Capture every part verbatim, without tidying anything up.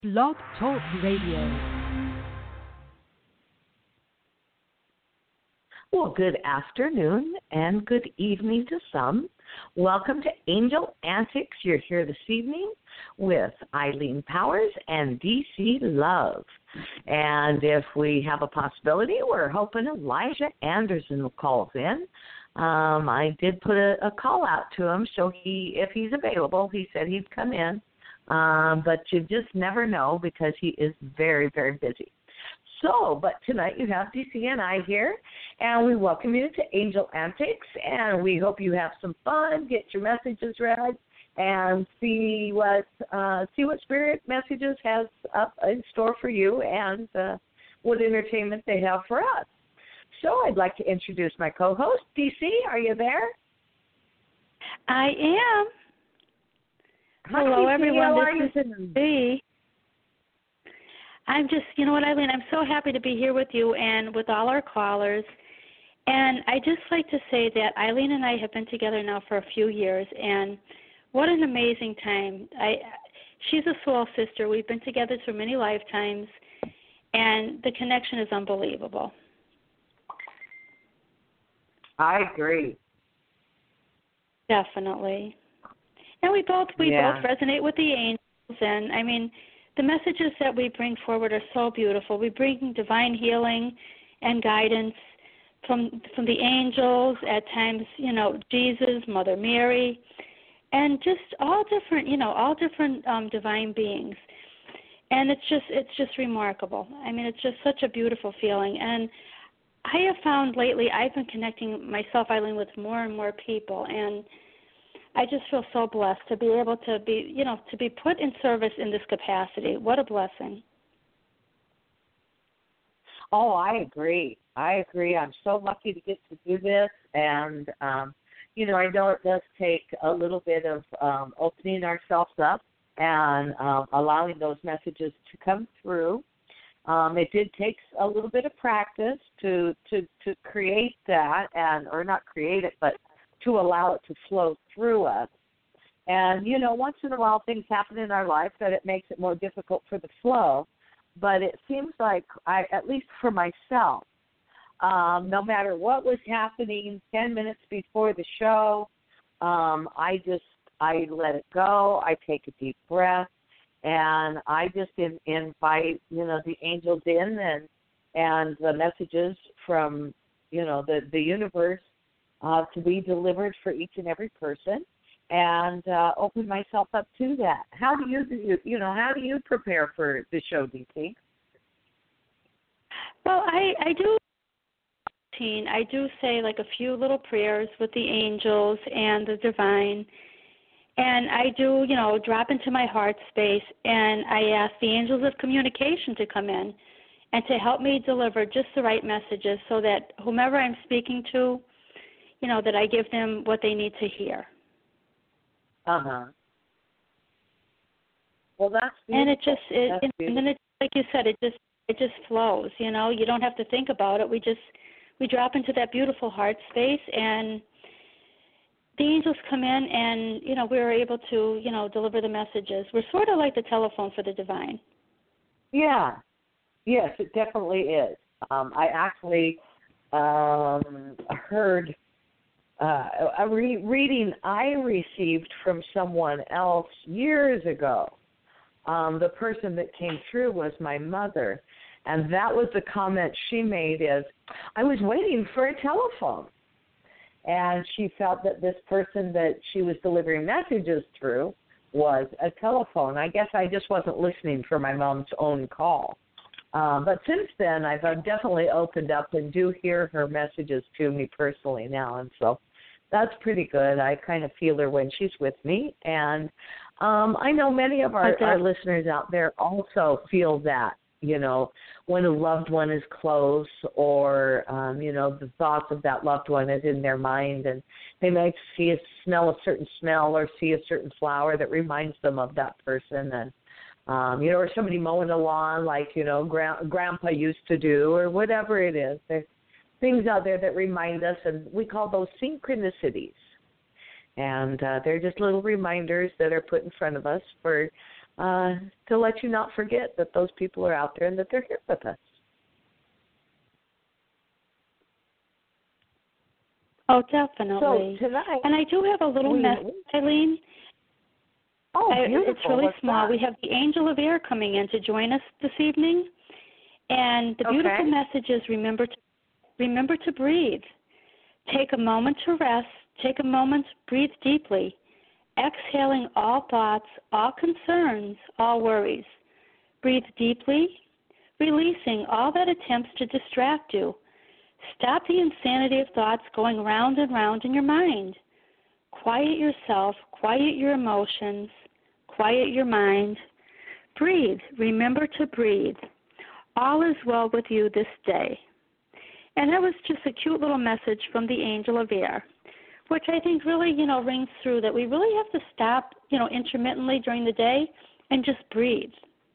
Blog Talk Radio. Well, good afternoon and good evening to some. Welcome to Angel Antics. You're here this evening with Eileen Powers and D C Love. And if we have a possibility, we're hoping Elijah Anderson calls in. Um, I did put a, a call out to him, so he, if he's available, he said he'd come in. Um, but you just never know because he is very, very busy. So, but tonight you have D C and I here, and we welcome you to Angel Antics, and we hope you have some fun, get your messages read, and see what uh, see what Spirit Messages has up in store for you, and uh, what entertainment they have for us. So, I'd like to introduce my co-host, D C. Are you there? I am. Hi, Hello, D C. everyone. How are this you? is B. I'm just, you know what, Eileen, I'm so happy to be here with you and with all our callers. And I just like to say that Eileen and I have been together now for a few years, and what an amazing time. I, she's a soul sister. We've been together through many lifetimes, and the connection is unbelievable. I agree. Definitely. And we both we Yeah. both resonate with the angels, and I mean, the messages that we bring forward are so beautiful. We bring divine healing and guidance from from the angels, at times, you know, Jesus, Mother Mary, and just all different, you know, all different um, divine beings. And it's just it's just remarkable. I mean, it's just such a beautiful feeling. And I have found lately I've been connecting myself, Eileen, with more and more people, and I just feel so blessed to be able to be, you know, to be put in service in this capacity. What a blessing. Oh, I agree. I agree. I'm so lucky to get to do this. And, um, you know, I know it does take a little bit of um, opening ourselves up and um, allowing those messages to come through. Um, it did take a little bit of practice to, to, to create that, and or not create it, but to allow it to flow through us. And, you know, once in a while things happen in our life that it makes it more difficult for the flow. But it seems like, I, at least for myself, um, no matter what was happening ten minutes before the show, um, I just, I let it go. I take a deep breath, and I just in, invite, you know, the angels in and, and the messages from, you know, the, the universe Uh, to be delivered for each and every person, and uh, open myself up to that. How do you, you, you know, how do you prepare for the show, D C? Well, I, I do, I do say like a few little prayers with the angels and the divine, and I do, you know, drop into my heart space, and I ask the angels of communication to come in and to help me deliver just the right messages so that whomever I'm speaking to, you know, that I give them what they need to hear. Uh-huh. Well, that's beautiful. And it just, it, that's and then it, like you said, it just, it just flows, you know. You don't have to think about it. We just, we drop into that beautiful heart space, and the angels come in, and, you know, we're able to, you know, deliver the messages. We're sort of like the telephone for the divine. Yeah. Yes, it definitely is. Um, I actually um, heard Uh, a re- reading I received from someone else years ago. Um, the person that came through was my mother, and that was the comment she made is, I was waiting for a telephone. And she felt that this person that she was delivering messages through was a telephone. I guess I just wasn't listening for my mom's own call. Um, but since then, I've uh, definitely opened up and do hear her messages to me personally now, and so that's pretty good. I kind of feel her when she's with me. And um, I know many of our, Okay. our listeners out there also feel that, you know, when a loved one is close or, um, you know, the thoughts of that loved one is in their mind, and they might see a smell a certain smell or see a certain flower that reminds them of that person. And, um, you know, or somebody mowing the lawn like, you know, gra- Grandpa used to do, or whatever it is. There's things out there that remind us, and we call those synchronicities. And uh, they're just little reminders that are put in front of us for uh, to let you not forget that those people are out there and that they're here with us. Oh, definitely. So tonight, and I do have a little we, message, Eileen. Oh, I, beautiful. it's really What's small. that? We have the Angel of Air coming in to join us this evening. And the beautiful Okay. message is remember to, remember to breathe. Take a moment to rest. Take a moment, breathe deeply, exhaling all thoughts, all concerns, all worries. Breathe deeply, releasing all that attempts to distract you. Stop the insanity of thoughts going round and round in your mind. Quiet yourself, quiet your emotions, quiet your mind. Breathe. Remember to breathe. All is well with you this day. And that was just a cute little message from the Angel of Air, which I think really, you know, rings through that we really have to stop, you know, intermittently during the day and just breathe.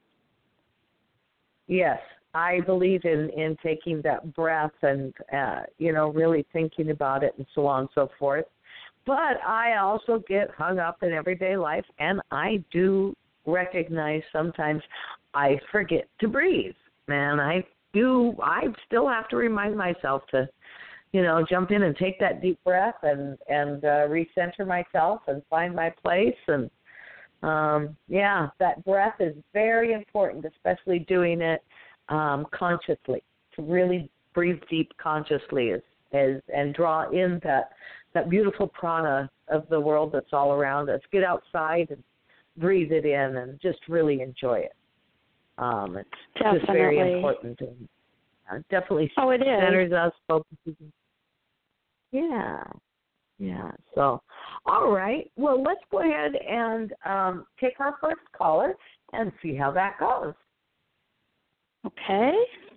Yes, I believe in, in taking that breath and, uh, you know, really thinking about it and so on and so forth. But I also get hung up in everyday life, and I do recognize sometimes I forget to breathe. And I do, I still have to remind myself to, you know, jump in and take that deep breath and, and uh, recenter myself and find my place. And, um, yeah, that breath is very important, especially doing it um, consciously, to really breathe deep consciously as, as, and draw in that, that beautiful prana of the world that's all around us. Get outside and breathe it in and just really enjoy it. Um, it's Definitely. just very important. And uh, definitely oh, it is. centers us, focuses. Yeah, yeah. So, all right. Well, let's go ahead and um, take our first caller and see how that goes. Okay.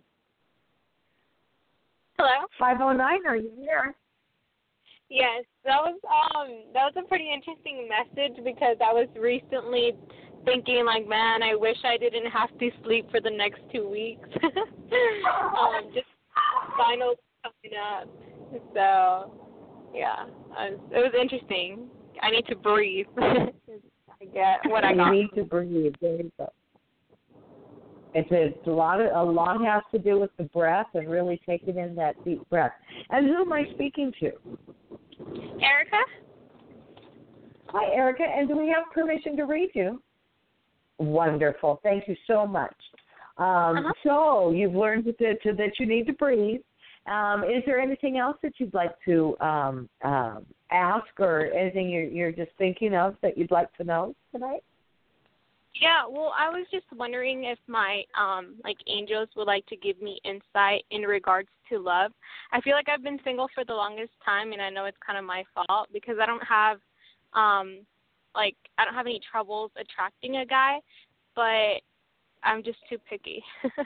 Hello. five oh nine, are you there? Yes, that was um that was a pretty interesting message because I was recently thinking like, man, I wish I didn't have to sleep for the next two weeks. um, just finals coming up. So yeah, I was, it was interesting. I need to breathe. I get what I got. You need to breathe. There you go. It's a, it's a lot. Of, a lot has to do with the breath and really taking in that deep breath. And who am I speaking to? Erica? Hi, Erica. And do we have permission to read you? Wonderful. Thank you so much. Um, uh-huh. So you've learned that, that, that you need to breathe. Um, is there anything else that you'd like to um, um, ask or anything you're, you're just thinking of that you'd like to know tonight? Yeah, well, I was just wondering if my, um, like, angels would like to give me insight in regards to love. I feel like I've been single for the longest time, and I know it's kind of my fault because I don't have, um, like, I don't have any troubles attracting a guy, but I'm just too picky.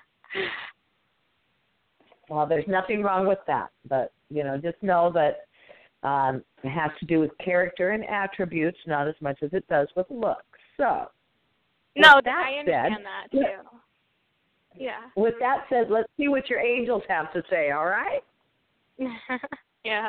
Well, there's nothing wrong with that, but, you know, just know that um, it has to do with character and attributes, not as much as it does with looks. So, no, that I understand said, that, too. Yeah. With that said, let's see what your angels have to say, all right? Yeah.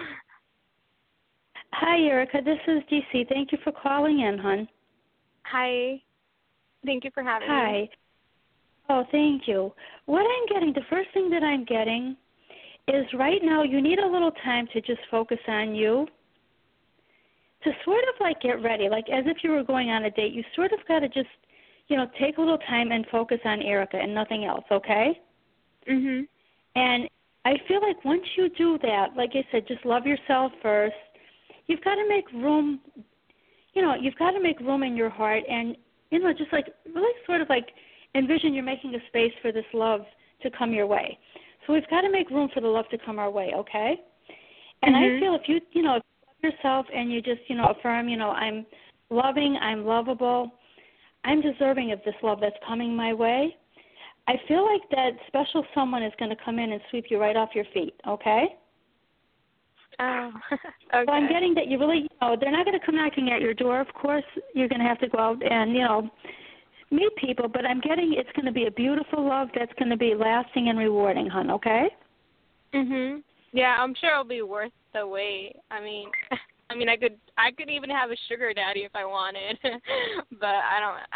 Hi, Erica. This is D C. Thank you for calling in, hon. Hi. Thank you for having Hi. me. Oh, thank you. What I'm getting, the first thing that I'm getting is right now you need a little time to just focus on you, to sort of like get ready, like as if you were going on a date. You sort of got to just, you know, take a little time and focus on Erica and nothing else, okay? Mhm. And I feel like once you do that, like I said, just love yourself first. You've got to make room, you know, you've got to make room in your heart and, you know, just like really sort of like envision you're making a space for this love to come your way. So we've got to make room for the love to come our way, okay? And Mhm. I feel if you, you know, if you love yourself and you just, you know, affirm, you know, I'm loving, I'm lovable, I'm deserving of this love that's coming my way, I feel like that special someone is going to come in and sweep you right off your feet, okay? Oh, okay. So I'm getting that you really, you know, they're not going to come knocking at your door. Of course, you're going to have to go out and, you know, meet people, but I'm getting it's going to be a beautiful love that's going to be lasting and rewarding, hon, okay? Mhm. Yeah, I'm sure it'll be worth the wait. I mean, I mean, I could, I could even have a sugar daddy if I wanted, but I don't, I don't,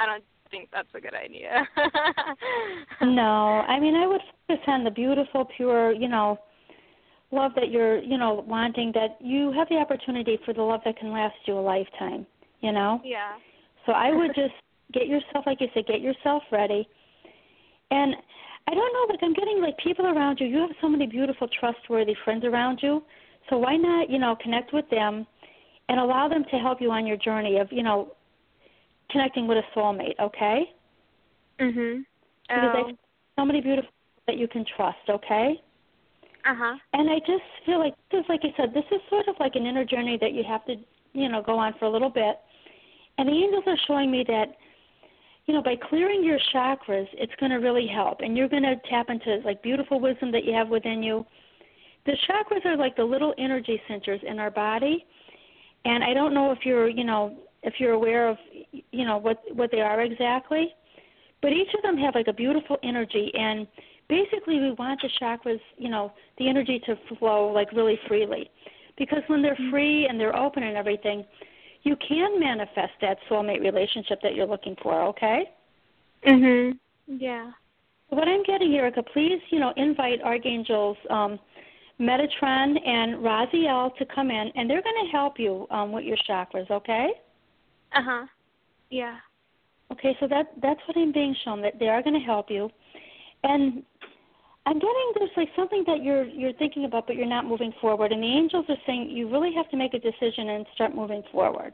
think that's a good idea. No, I mean, I would focus on the beautiful, pure, you know, love that you're, you know, wanting, that you have the opportunity for the love that can last you a lifetime, you know? Yeah. So I would just get yourself, like you said, get yourself ready. And I don't know, like I'm getting like people around you. You have so many beautiful, trustworthy friends around you. So why not, you know, connect with them and allow them to help you on your journey of, you know, connecting with a soulmate, okay? Mhm. Because Oh. I have so many beautiful people that you can trust, okay? Uh-huh. And I just feel like this is, like I said, this is sort of like an inner journey that you have to, you know, go on for a little bit. And the angels are showing me that, you know, by clearing your chakras, it's going to really help. And you're going to tap into, like, beautiful wisdom that you have within you. The chakras are like the little energy centers in our body. And I don't know if you're, you know, if you're aware of, you know, what, what they are exactly. But each of them have, like, a beautiful energy. And basically we want the chakras, you know, the energy to flow, like, really freely. Because when they're free and they're open and everything, you can manifest that soulmate relationship that you're looking for, okay? Mhm. Yeah. What I'm getting here, Erica, please, you know, invite Archangels um, Metatron and Raziel to come in, and they're going to help you um, with your chakras, okay? Uh-huh. Yeah. Okay, so that that's what I'm being shown, that they are going to help you. And I'm getting there's like something that you're you're thinking about, but you're not moving forward. And the angels are saying you really have to make a decision and start moving forward.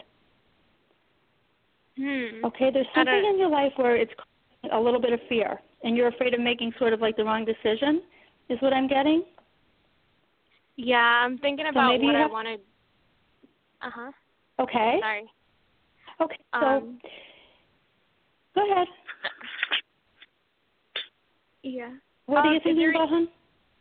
Hmm. Okay, there's something in your life where it's causing a little bit of fear, and you're afraid of making sort of like the wrong decision, is what I'm getting. Yeah, I'm thinking So about maybe what you I have- want to. Uh huh. Okay. Sorry. Okay. So Um, go ahead. Yeah. What um, are you is thinking there- about, hon?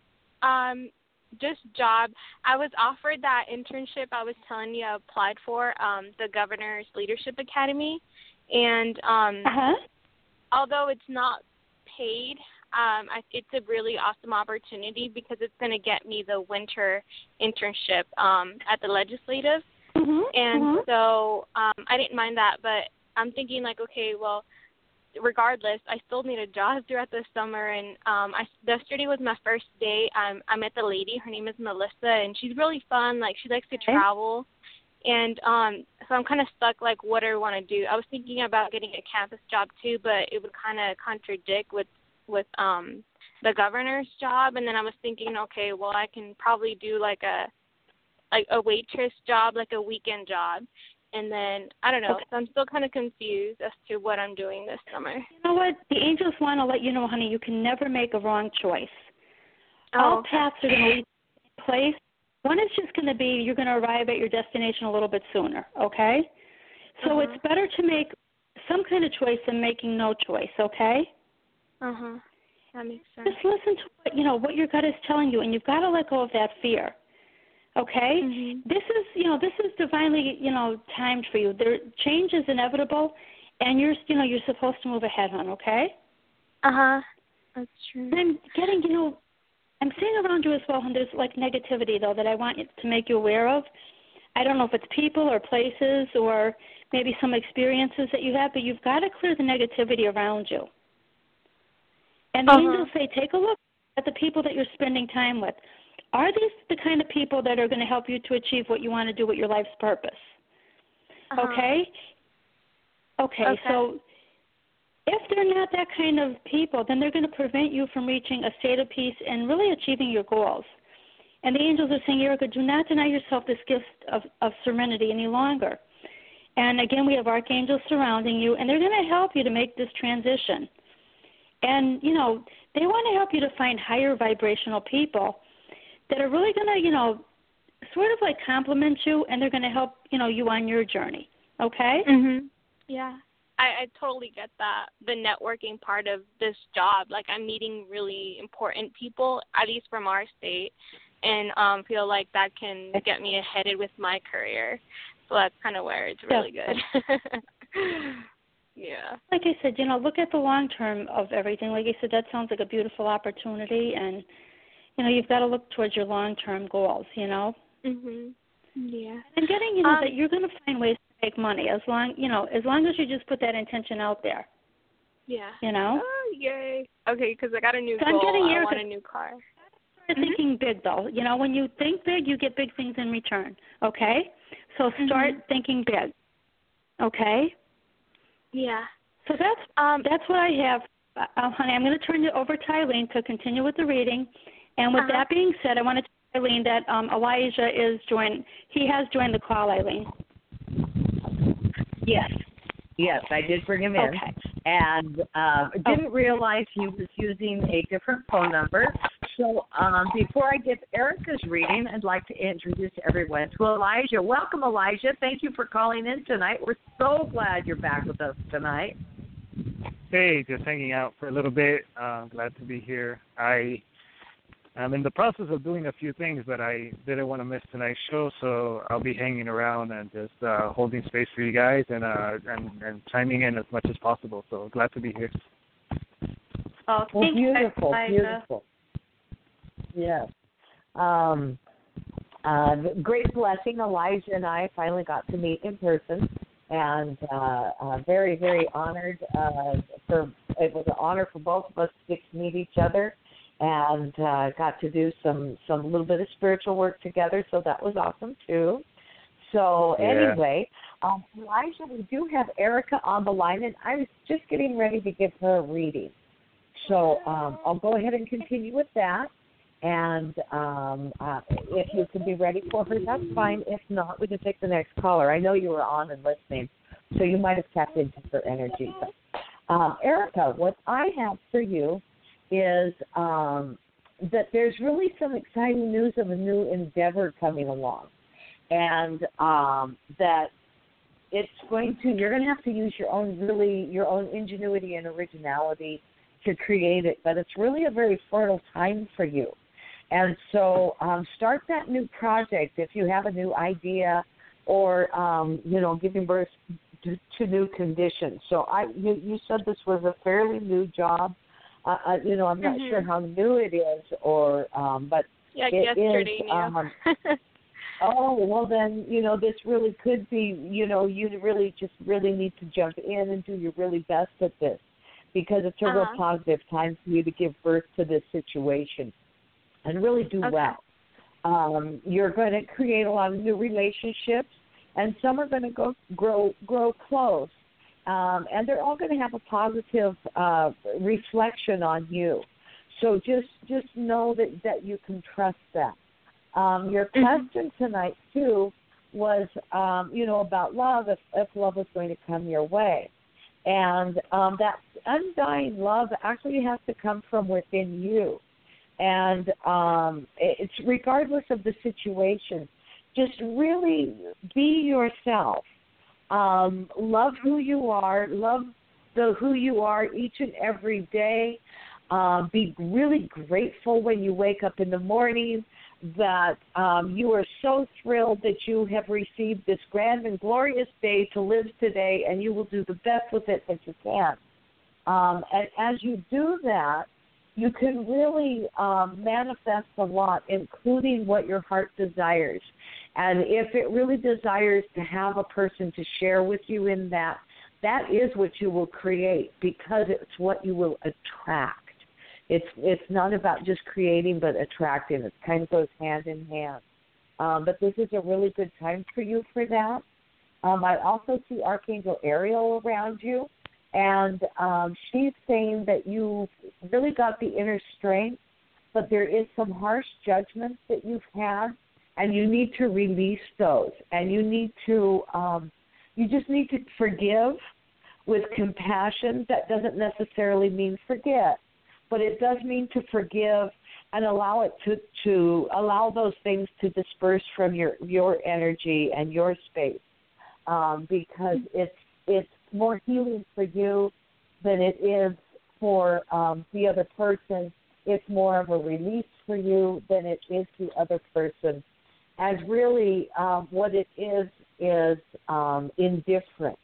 Um, just job. I was offered that internship I was telling you I applied for, um, the Governor's Leadership Academy, and um, Uh-huh. although it's not paid, um, I, it's a really awesome opportunity because it's going to get me the winter internship um, at the legislative, Mm-hmm. and mm-hmm. so um, I didn't mind that, but I'm thinking like, okay, well, regardless, I still need a job throughout the summer, and um, I, yesterday was my first day. Um, I met the lady. Her name is Melissa, and she's really fun. Like, she likes to Okay. travel, and um, so I'm kind of stuck, like, what do I want to do? I was thinking about getting a campus job, too, but it would kind of contradict with, with um, the governor's job, and then I was thinking, okay, well, I can probably do, like, a, like a waitress job, like a weekend job. And then, I don't know, Okay. so I'm still kind of confused as to what I'm doing this summer. You know what? The angels want to let you know, honey, you can never make a wrong choice. Oh, All okay. paths are going to lead to the same place. One is just going to be you're going to arrive at your destination a little bit sooner, okay? So Uh-huh. it's better to make some kind of choice than making no choice, okay? Uh-huh. That makes sense. Just listen to what, you know, what your gut is telling you, and you've got to let go of that fear. Okay? Mhm. This is, you know, this is divinely, you know, timed for you. There, change is inevitable, and you're, you know, you're supposed to move ahead, hon, okay? Uh-huh. That's true. And I'm getting, you know, I'm seeing around you as well, and there's like negativity, though, that I want to make you aware of. I don't know if it's people or places or maybe some experiences that you have, but you've got to clear the negativity around you. And the Uh-huh. angels say, take a look at the people that you're spending time with. Are these the kind of people that are going to help you to achieve what you want to do with your life's purpose? Uh-huh. Okay? okay? Okay. So if they're not that kind of people, then they're going to prevent you from reaching a state of peace and really achieving your goals. And the angels are saying, Erica, do not deny yourself this gift of, of serenity any longer. And again, we have archangels surrounding you, and they're going to help you to make this transition. And, you know, they want to help you to find higher vibrational people that are really going to, you know, sort of like compliment you, and they're going to help, you know, you on your journey. Okay? Mhm. Yeah. I, I totally get that. The networking part of this job, like I'm meeting really important people, at least from our state, and um feel like that can get me ahead with my career. So that's kind of where it's really Yeah. good. Yeah. Like I said, you know, look at the long term of everything. Like I said, that sounds like a beautiful opportunity, and, you know, you've got to look towards your long-term goals, you know. Mhm. Yeah. I'm getting, you know, Um, that you're going to find ways to make money as long, you know, as long as you just put that intention out there. Yeah. You know? Oh, yay. Okay, because I got a new so goal. I'm getting I Erica, want a new car. Start thinking big, though. You know, when you think big, you get big things in return. Okay? So start Mm-hmm. thinking big. Okay? Yeah. So that's um, that's what I have. Uh, honey, I'm going to turn it over to Eileen to continue with the reading. And with uh-huh. that being said, I want to tell Eileen that um, Elijah is joined. He has joined the call, Eileen. Yes. Yes, I did bring him in. Okay. And uh, didn't realize he was using a different phone number. So um, before I give Erica's reading, I'd like to introduce everyone to Elijah. Welcome, Elijah. Thank you for calling in tonight. We're so glad you're back with us tonight. Hey, just hanging out for a little bit. Uh, glad to be here. I am in the process of doing a few things, but I didn't want to miss tonight's show, so I'll be hanging around and just uh, holding space for you guys and, uh, and and chiming in as much as possible. So glad to be here. Oh, well, thank beautiful, you, beautiful. Yes. Um, uh, great blessing. Elijah and I finally got to meet in person. And uh, uh, very, very honored. Uh, for it was an honor for both of us to get to meet each other, and uh, got to do some some little bit of spiritual work together. So that was awesome too. So yeah. anyway, um, Elijah, we do have Erica on the line, and I was just getting ready to give her a reading. So um, I'll go ahead and continue with that. And um, uh, if you can be ready for her, that's fine. If not, we can take the next caller. I know you were on and listening, so you might have tapped into her energy. But, um, Erica, what I have for you is um, that there's really some exciting news of a new endeavor coming along, and um, that it's going to. You're going to have to use your own really your own ingenuity and originality to create it, but it's really a very fertile time for you. And so um, start that new project if you have a new idea or, um, you know, giving birth to, to new conditions. So I, you, you said this was a fairly new job. Uh, uh, you know, I'm not mm-hmm. sure how new it is or, um, but yeah, it yesterday is. new. Um, oh, well then, you know, this really could be, you know, you really just really need to jump in and do your really best at this, because it's a uh-huh. real positive time for you to give birth to this situation and really do okay. well. Um, you're going to create a lot of new relationships, and some are going to go grow grow close, um, and they're all going to have a positive uh, reflection on you. So just just know that, that you can trust that. Um, your mm-hmm. question tonight, too, was, um, you know, about love, if, if love is going to come your way. And um, that undying love actually has to come from within you. And um, it's regardless of the situation, just really be yourself. Um, love who you are. Love the who you are each and every day. Um, be really grateful when you wake up in the morning that um, you are so thrilled that you have received this grand and glorious day to live today, and you will do the best with it that you can. Um, and as you do that, you can really um, manifest a lot, including what your heart desires. And if it really desires to have a person to share with you in that, that is what you will create, because it's what you will attract. It's it's not about just creating but attracting. It kind of goes hand in hand. Um, but this is a really good time for you for that. Um, I also see Archangel Ariel around you. And um, she's saying that you've really got the inner strength, but there is some harsh judgments that you've had, and you need to release those. And you need to, um, you just need to forgive with compassion. That doesn't necessarily mean forget, but it does mean to forgive and allow it to, to allow those things to disperse from your, your energy and your space, um, because it's it's more healing for you than it is for um, the other person. It's more of a release for you than it is the other person. And really um, what it is is um, indifference.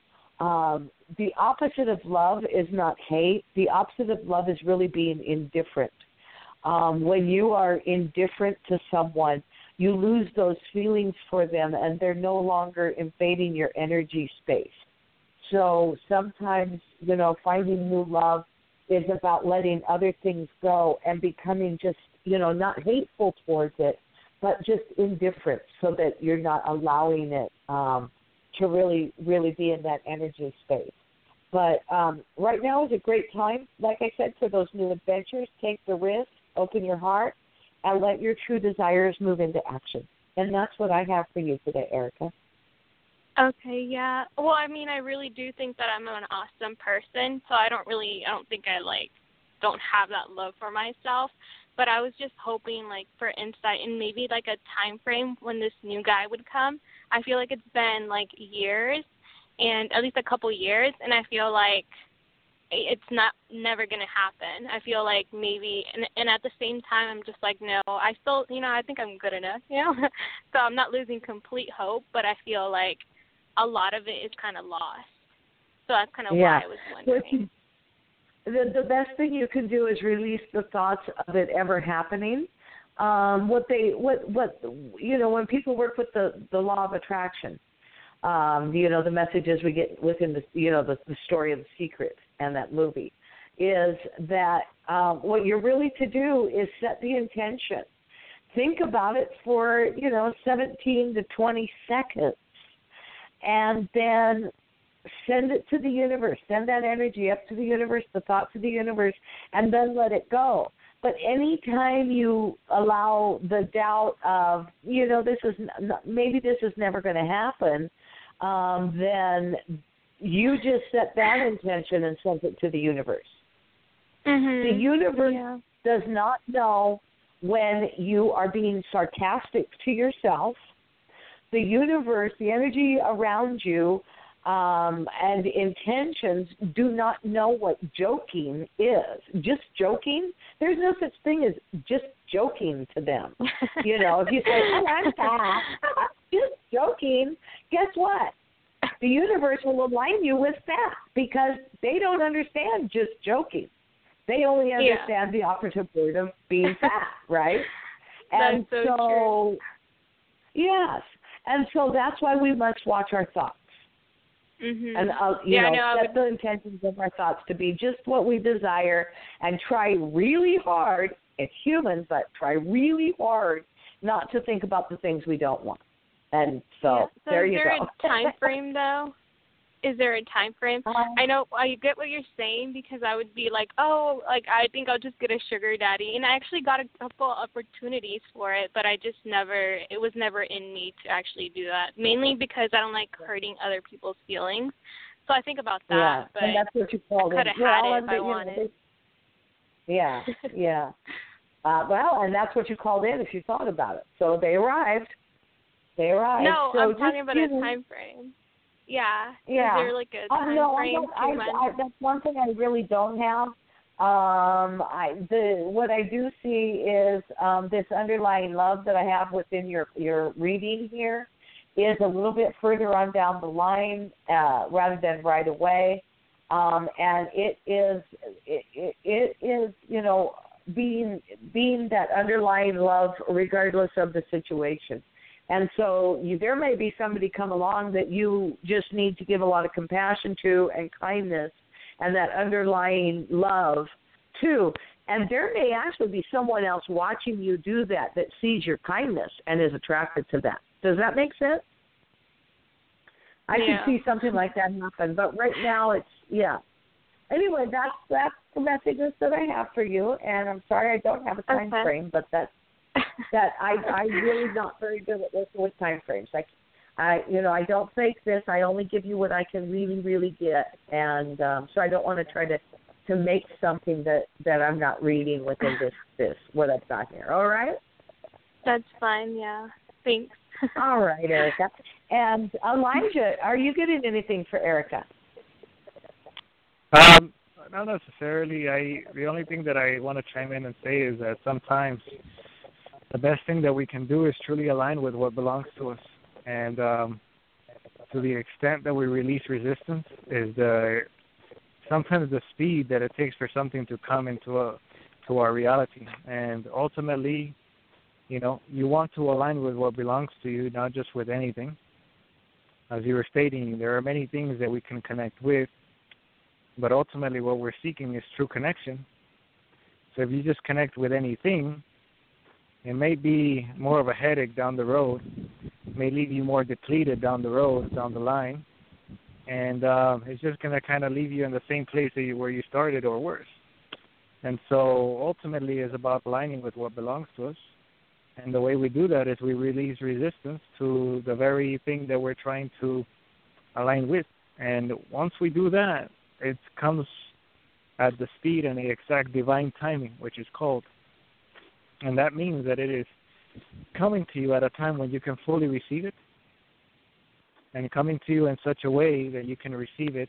Um, the opposite of love is not hate. The opposite of love is really being indifferent. Um, when you are indifferent to someone, you lose those feelings for them, and they're no longer invading your energy space. So sometimes, you know, finding new love is about letting other things go and becoming just, you know, not hateful towards it, but just indifferent, so that you're not allowing it um, to really, really be in that energy space. But um, right now is a great time, like I said, for those new adventures. Take the risk, open your heart, and let your true desires move into action. And that's what I have for you today, Erica. Okay, yeah. Well, I mean, I really do think that I'm an awesome person, so I don't really, I don't think I, like, don't have that love for myself. But I was just hoping, like, for insight and maybe, like, a time frame when this new guy would come. I feel like it's been, like, years, and at least a couple years, and I feel like it's not never going to happen. I feel like maybe, and, and at the same time, I'm just like, no, I still, you know, I think I'm good enough, you know. So I'm not losing complete hope, but I feel like a lot of it is kind of lost. So that's kind of yeah. why I was wondering. The, the best thing you can do is release the thoughts of it ever happening. Um, what they, what, what, you know, when people work with the, the law of attraction, um, you know, the messages we get within the, you know, the, the story of The Secret and that movie, is that um, what you're really to do is set the intention. Think about it for, you know, seventeen to twenty seconds. And then send it to the universe. Send that energy up to the universe, the thought to the universe, and then let it go. But anytime you allow the doubt of, you know, this is maybe this is never going to happen, um, then you just set that intention and send it to the universe. Mm-hmm. The universe yeah. does not know when you are being sarcastic to yourself. The universe, the energy around you, um, and intentions do not know what joking is. Just joking, there's no such thing as just joking to them. You know, if you say, oh, I'm fat, I'm just joking, guess what? The universe will align you with that because they don't understand just joking. They only understand yeah. the operative word of being fat, right? And That's so, so true. Yes. And so that's why we must watch our thoughts. Mm-hmm. And, uh, you yeah, know, no, set the intentions of our thoughts to be just what we desire and try really hard, it's human, but try really hard not to think about the things we don't want. And so, yeah. so there you go. go. Is there a time frame, though? Is there a time frame? Um, I know I get what you're saying because I would be like, oh, like I think I'll just get a sugar daddy, and I actually got a couple opportunities for it, but I just never, it was never in me to actually do that. Mainly because I don't like hurting other people's feelings, so I think about that. Yeah, but and that's what you called I it. could have had well, it if I wanted. Know, they, yeah, yeah. Uh, well, and that's what you called in if you thought about it. So they arrived. They arrived. No, so I'm just, talking about a know, time frame. Yeah. Yeah. Is there like a time uh, no, frame? I don't, I, I, that's one thing I really don't have. Um, I the what I do see is um, this underlying love that I have within your your reading here is a little bit further on down the line uh, rather than right away, um, and it is it, it, it is you know being being that underlying love regardless of the situation. And so you, there may be somebody come along that you just need to give a lot of compassion to and kindness and that underlying love too. And there may actually be someone else watching you do that that sees your kindness and is attracted to that. Does that make sense? I yeah. could see something like that happen, but right now it's, yeah. Anyway, that's, that's the messages that I have for you, and I'm sorry I don't have a time okay. frame, but that's, that I I really not very good at working with time frames. Like I you know I don't fake this. I only give you what I can really really get, and um, so I don't want to try to to make something that, that I'm not reading within this this what I've got here. All right. That's fine. Yeah. Thanks. All right, Erica. And Elijah, are you getting anything for Erica? Um, not necessarily. I the only thing that I want to chime in and say is that sometimes the best thing that we can do is truly align with what belongs to us. And um, to the extent that we release resistance is the sometimes the speed that it takes for something to come into a, to our reality. And ultimately, you know, you want to align with what belongs to you, not just with anything. as you were stating, there are many things that we can connect with, but ultimately what we're seeking is true connection. So if you just connect with anything, it may be more of a headache down the road, may leave you more depleted down the road, down the line, and uh, it's just going to kind of leave you in the same place that you, where you started or worse. And so ultimately it's about aligning with what belongs to us, and the way we do that is we release resistance to the very thing that we're trying to align with. And once we do that, it comes at the speed and the exact divine timing, which is called. And that means that it is coming to you at a time when you can fully receive it, and coming to you in such a way that you can receive it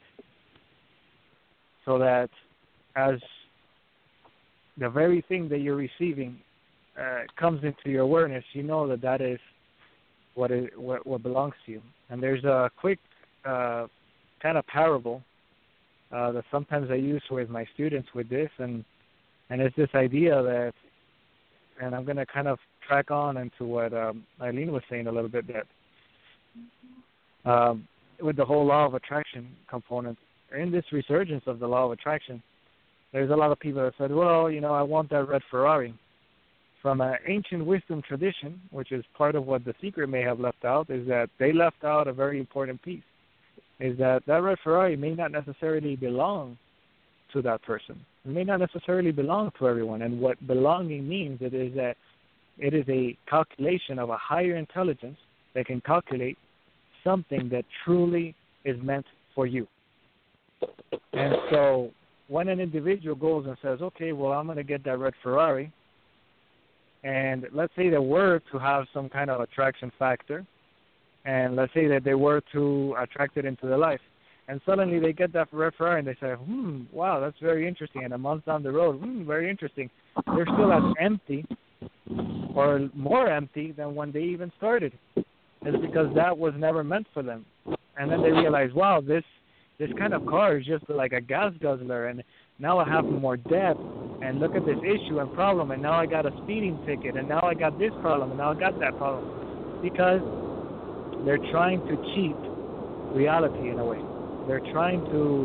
so that as the very thing that you're receiving uh, comes into your awareness, you know that that is what, is, what, what belongs to you. And there's a quick uh, kind of parable uh, that sometimes I use with my students with this, and, and it's this idea that, and I'm going to kind of track on into what um, Eileen was saying a little bit, that um, with the whole law of attraction component, in this resurgence of the law of attraction, there's a lot of people that said, well, you know, I want that red Ferrari. From an ancient wisdom tradition, which is part of what The Secret may have left out, is that they left out a very important piece, is that that red Ferrari may not necessarily belong to that person. It may not necessarily belong to everyone. And what belonging means, it is that it is a calculation of a higher intelligence that can calculate something that truly is meant for you. And so when an individual goes and says, okay, well, I'm going to get that red Ferrari, and let's say they were to have some kind of attraction factor, and let's say that they were to attract it into their life, and suddenly they get that red Ferrari and they say, hmm, wow, that's very interesting. And a month down the road, hmm, very interesting. They're still as empty or more empty than when they even started. It's because that was never meant for them. And then they realize, wow, this this kind of car is just like a gas guzzler, and now I have more debt, and look at this issue and problem, and now I got a speeding ticket, and now I got this problem, and now I got that problem. Because they're trying to cheat reality in a way. They're trying to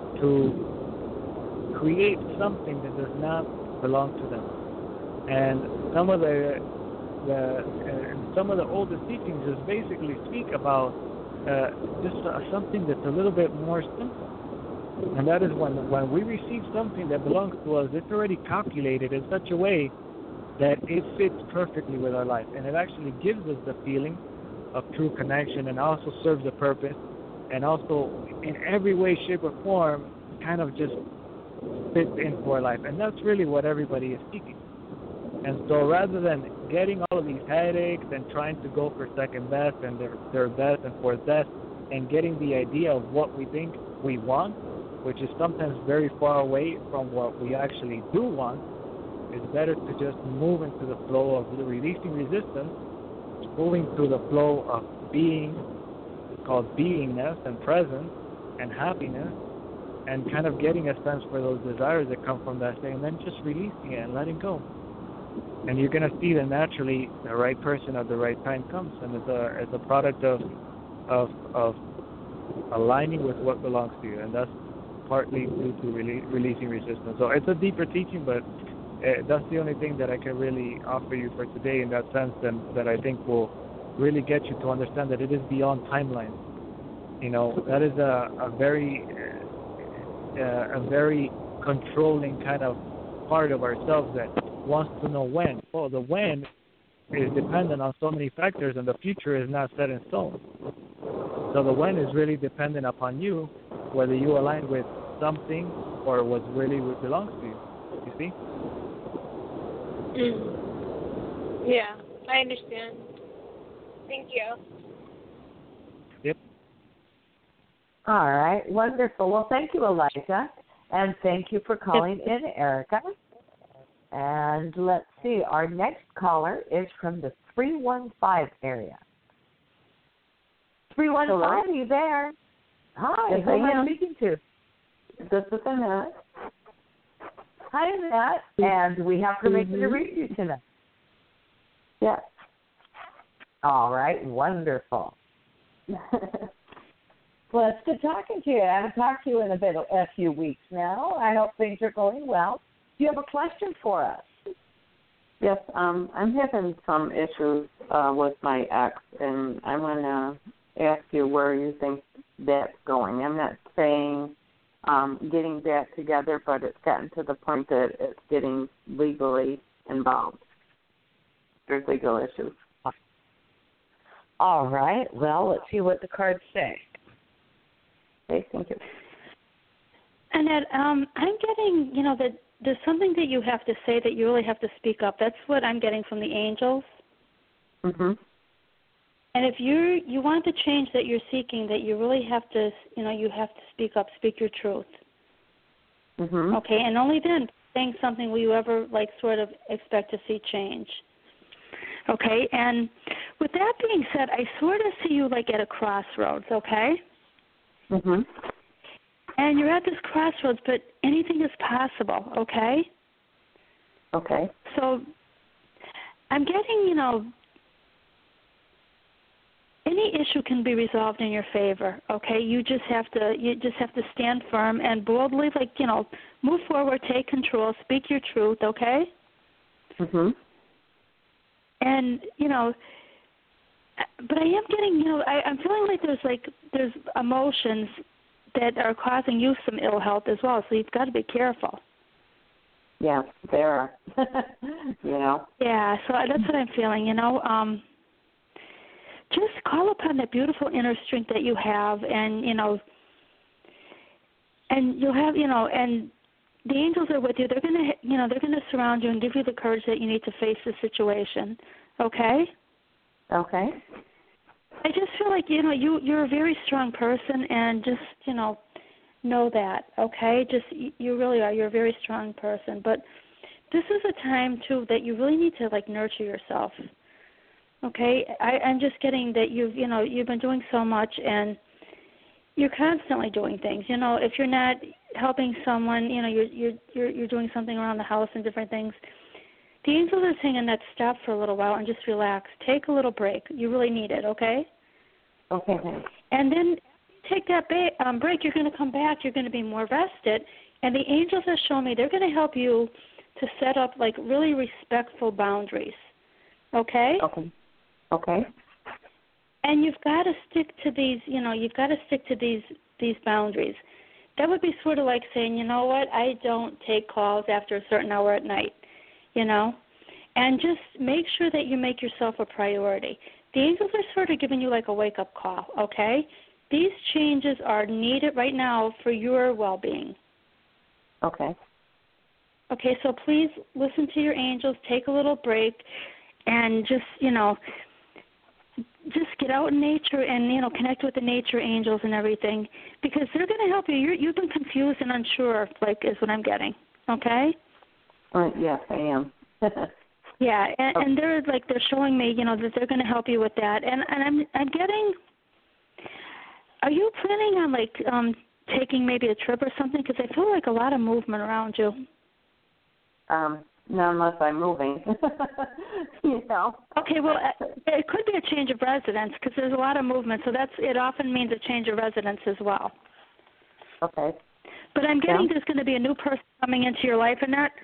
to create something that does not belong to them. And some of the the and some of the oldest teachings just basically speak about uh, just uh, something that's a little bit more simple. And that is when when we receive something that belongs to us, it's already calculated in such a way that it fits perfectly with our life, and it actually gives us the feeling of true connection, and also serves a purpose, and also in every way, shape, or form kind of just fits into our life. And that's really what everybody is seeking. And so rather than getting all of these headaches and trying to go for second best and their, their best and fourth best, and getting the idea of what we think we want, which is sometimes very far away from what we actually do want, it's better to just move into the flow of releasing resistance, moving through the flow of being, it's called beingness and presence and happiness, and kind of getting a sense for those desires that come from that thing, and then just releasing it and letting go. And you're going to see that naturally the right person at the right time comes, and it's a it's a product of of of aligning with what belongs to you, and that's partly due to rele- releasing resistance. So it's a deeper teaching, but uh, that's the only thing that I can really offer you for today in that sense, and that I think will really get you to understand that it is beyond timeline. You know, that is a, a very uh, a very controlling kind of part of ourselves that wants to know when. Well, the when is dependent on so many factors, and the future is not set in stone. So the when is really dependent upon you, whether you align with something or what really belongs to you. You see? Mm. Yeah, I understand. Thank you. Yep. All right, wonderful. Well, thank you, Elijah, and thank you for calling in, Erica. And let's see, our next caller is from the three one five area. three one five, are you there? Hi, yes, who am I I speaking to? This is Annette. Hi, Annette, and we have permission mm-hmm. to read you tonight. Yes. All right, wonderful. Well, it's good talking to you. I haven't talked to you in a bit, a few weeks now. I hope things are going well. Do you have a question for us? Yes, um, I'm having some issues uh, with my ex, and I want to ask you where you think that's going. I'm not saying um, getting back together, but it's gotten to the point that it's getting legally involved. There's legal issues. All right. Well, let's see what the cards say. Okay, thank you. Annette, um, I'm getting, you know, that there's something that you have to say that you really have to speak up. That's what I'm getting from the angels. Mhm. And if you you want the change that you're seeking, that you really have to, you know, you have to speak up, speak your truth. Mhm. Okay, and only then saying something will you ever like sort of expect to see change. Okay, and with that being said, I sort of see you like at a crossroads. Okay. Mhm. And you're at this crossroads, but anything is possible. Okay. Okay. So I'm getting, you know, any issue can be resolved in your favor, okay? You just have to you just have to stand firm and boldly, like, you know, move forward, take control, speak your truth, okay? Mhm. And, you know, but I am getting, you know, I, I'm feeling like there's like there's emotions that are causing you some ill health as well, so you've got to be careful. Yeah, there are. You know. Yeah, so that's what I'm feeling, you know. Um Just call upon that beautiful inner strength that you have, and, you know, and you'll have, you know, and the angels are with you. They're going to, you know, they're going to surround you and give you the courage that you need to face the situation, okay? Okay. I just feel like, you know, you, you're a very strong person, and just, you know, know that, okay? Just, you really are. You're a very strong person. But this is a time, too, that you really need to, like, nurture yourself. Okay, I, I'm just getting that you've, you know, you've been doing so much, and you're constantly doing things. You know, if you're not helping someone, you know, you're you're you're, you're doing something around the house and different things. The angels are saying, that stop for a little while and just relax. Take a little break. You really need it. Okay. Okay. And then take that ba- um, break. You're going to come back. You're going to be more rested, and the angels are showing me they're going to help you to set up like really respectful boundaries. Okay. Okay. Okay. And you've got to stick to these, you know, you've got to stick to these these boundaries. That would be sort of like saying, you know what, I don't take calls after a certain hour at night, you know, and just make sure that you make yourself a priority. The angels are sort of giving you like a wake-up call, okay? These changes are needed right now for your well-being. Okay. Okay, so please listen to your angels, take a little break, and just, you know, just get out in nature and, you know, connect with the nature angels and everything, because they're going to help you. You're, you've been confused and unsure, like, is what I'm getting. Okay? Uh, yes, I am. Yeah, and, okay. and they're like they're showing me, you know, that they're going to help you with that. And and I'm I'm getting. Are you planning on like um taking maybe a trip or something? Because I feel like a lot of movement around you. Um. No, unless I'm moving. You know. Okay, well, it could be a change of residence because there's a lot of movement, so that's it. Often means a change of residence as well. Okay. But I'm getting yeah. there's going to be a new person coming into your life, Annette.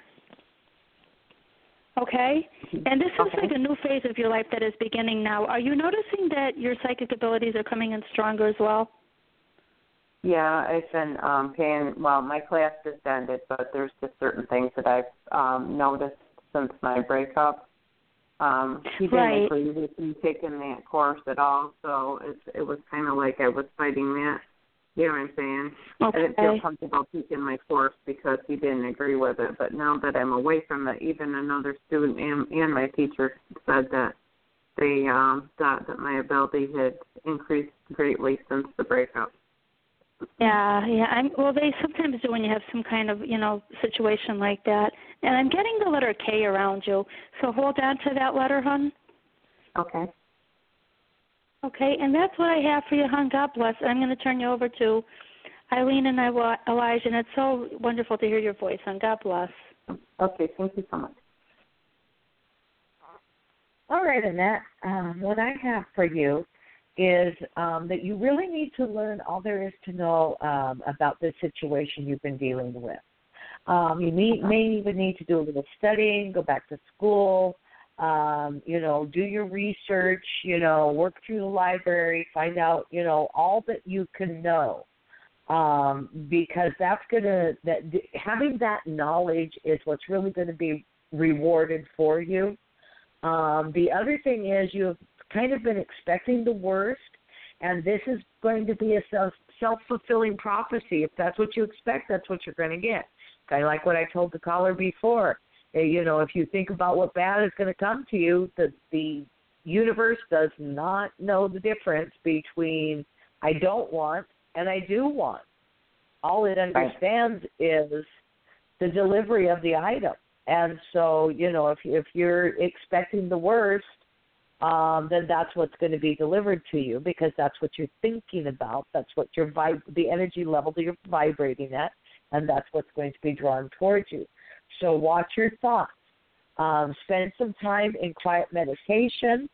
Okay, and this is okay. like a new phase of your life that is beginning now. Are you noticing that your psychic abilities are coming in stronger as well? Yeah, I've been um, paying, well, my class just ended, but there's just certain things that I've um, noticed since my breakup. Um, he didn't right. agree with me taking that course at all, so it's, it was kind of like I was fighting that. You know what I'm saying? Okay. I didn't feel comfortable taking my course because he didn't agree with it, but now that I'm away from it, even another student and, and my teacher said that they um, thought that my ability had increased greatly since the breakup. Yeah, yeah. I'm, well, they sometimes do when you have some kind of, you know, situation like that. And I'm getting the letter K around you, so hold on to that letter, hon. Okay. Okay, and that's what I have for you, hon. God bless. I'm going to turn you over to Eileen and Elijah, and it's so wonderful to hear your voice, hon. God bless. Okay, thank you so much. All right, Annette. Um, what I have for you is um, that you really need to learn all there is to know um, about the situation you've been dealing with. Um, you may, may even need to do a little studying, go back to school, um, you know, do your research, you know, work through the library, find out, you know, all that you can know. Um, because that's going to, that having that knowledge is what's really going to be rewarded for you. Um, the other thing is you've kind of been expecting the worst, and this is going to be a self, self-fulfilling prophecy. If that's what you expect, that's what you're going to get. Kind of like what I told the caller before. You know, if you think about what bad is going to come to you, the, the universe does not know the difference between I don't want and I do want. All it understands is the delivery of the item. And so, you know, if if you're expecting the worst, um, then that's what's going to be delivered to you because that's what you're thinking about. That's what your vib- the energy level that you're vibrating at, and that's what's going to be drawn towards you. So watch your thoughts. Um, spend some time in quiet meditation.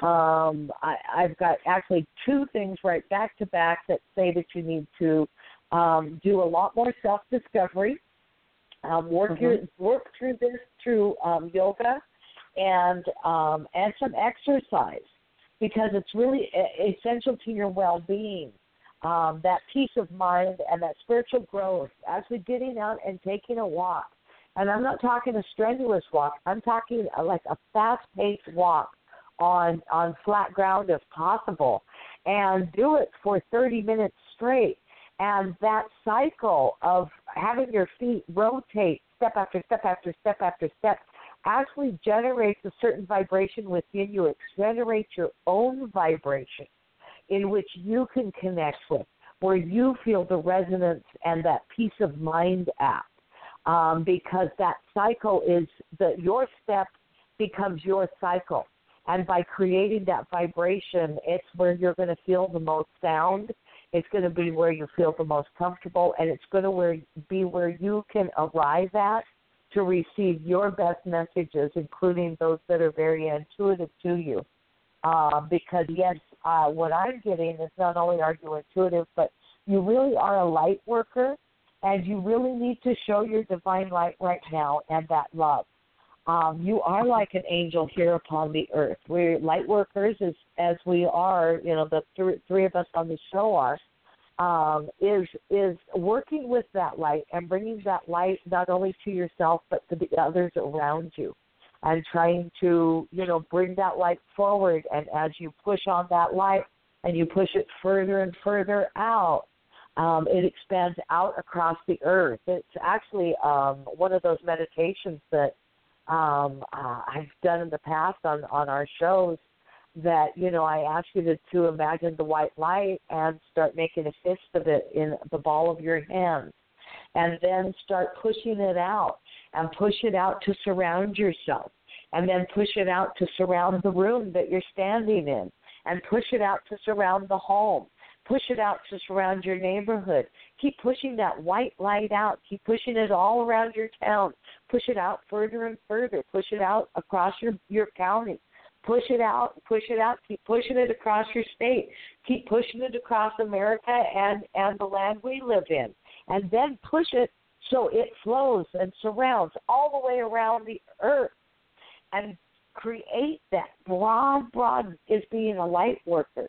Um, I, I've got actually two things right back to back that say that you need to um, do a lot more self-discovery, um, work, mm-hmm. your, work through this through um, yoga and um, and some exercise because it's really essential to your well-being. Um, that peace of mind and that spiritual growth, actually getting out and taking a walk. And I'm not talking a strenuous walk. I'm talking like a fast-paced walk on on flat ground if possible, and do it for thirty minutes straight. And that cycle of having your feet rotate step after step after step after step actually generates a certain vibration within you. It generates your own vibration in which you can connect with, where you feel the resonance and that peace of mind at. Um, because that cycle is the your step becomes your cycle. And by creating that vibration, it's where you're going to feel the most sound. It's going to be where you feel the most comfortable, and it's going to where, be where you can arrive at to receive your best messages, including those that are very intuitive to you. Uh, because, yes, uh, what I'm getting is not only are you intuitive, but you really are a light worker, and you really need to show your divine light right now and that love. Um, you are like an angel here upon the earth. We're light workers, as as we are, you know, the th- three of us on the show are, um, is is working with that light and bringing that light not only to yourself but to the others around you, and trying to, you know, bring that light forward. And as you push on that light and you push it further and further out, um, it expands out across the earth. It's actually um, one of those meditations that Um, uh, I've done in the past on, on our shows that, you know, I ask you to, to imagine the white light and start making a fist of it in the ball of your hand, and then start pushing it out and push it out to surround yourself, and then push it out to surround the room that you're standing in, and push it out to surround the home. Push it out to surround your neighborhood. Keep pushing that white light out. Keep pushing it all around your town. Push it out further and further. Push it out across your, your county. Push it out, push it out. Keep pushing it across your state. Keep pushing it across America and, and the land we live in. And then push it so it flows and surrounds all the way around the earth. And create that broad, broad is being a light worker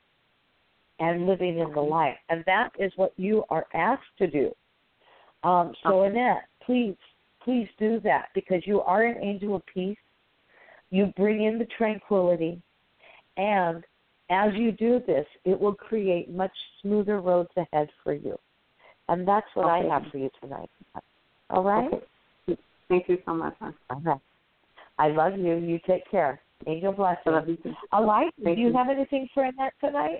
and living in the light. And that is what you are asked to do. Um, so, Annette, please, please do that, because you are an angel of peace. You bring in the tranquility. And as you do this, it will create much smoother roads ahead for you. And that's what okay. I have for you tonight. All right? Okay. Thank you so much. All right. I love you. You take care. Angel blessings. All right. Do you, you have anything for Annette tonight?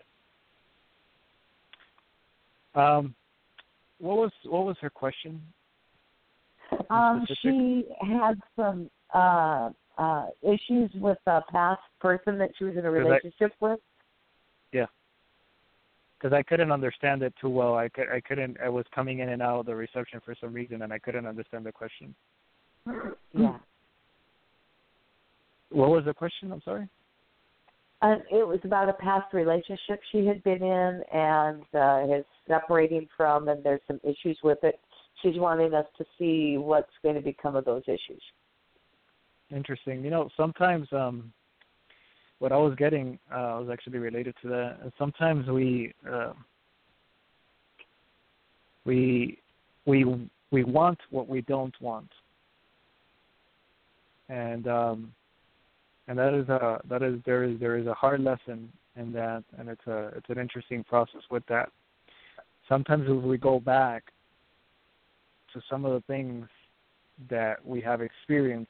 Um, what was what was her question? Um, she had some uh, uh, issues with a past person that she was in a relationship I, with. Yeah, because I couldn't understand it too well. I could I couldn't. I was coming in and out of the reception for some reason, and I couldn't understand the question. Yeah. What was the question? I'm sorry. Uh, it was about a past relationship she had been in and uh, is separating from, and there's some issues with it. She's wanting us to see what's going to become of those issues. Interesting. You know, sometimes um, what I was getting uh, was actually related to that. Sometimes we uh, we we we want what we don't want, and um, and that is a that is there is there is a hard lesson in that, and it's a it's an interesting process with that. Sometimes if we go back to some of the things that we have experienced,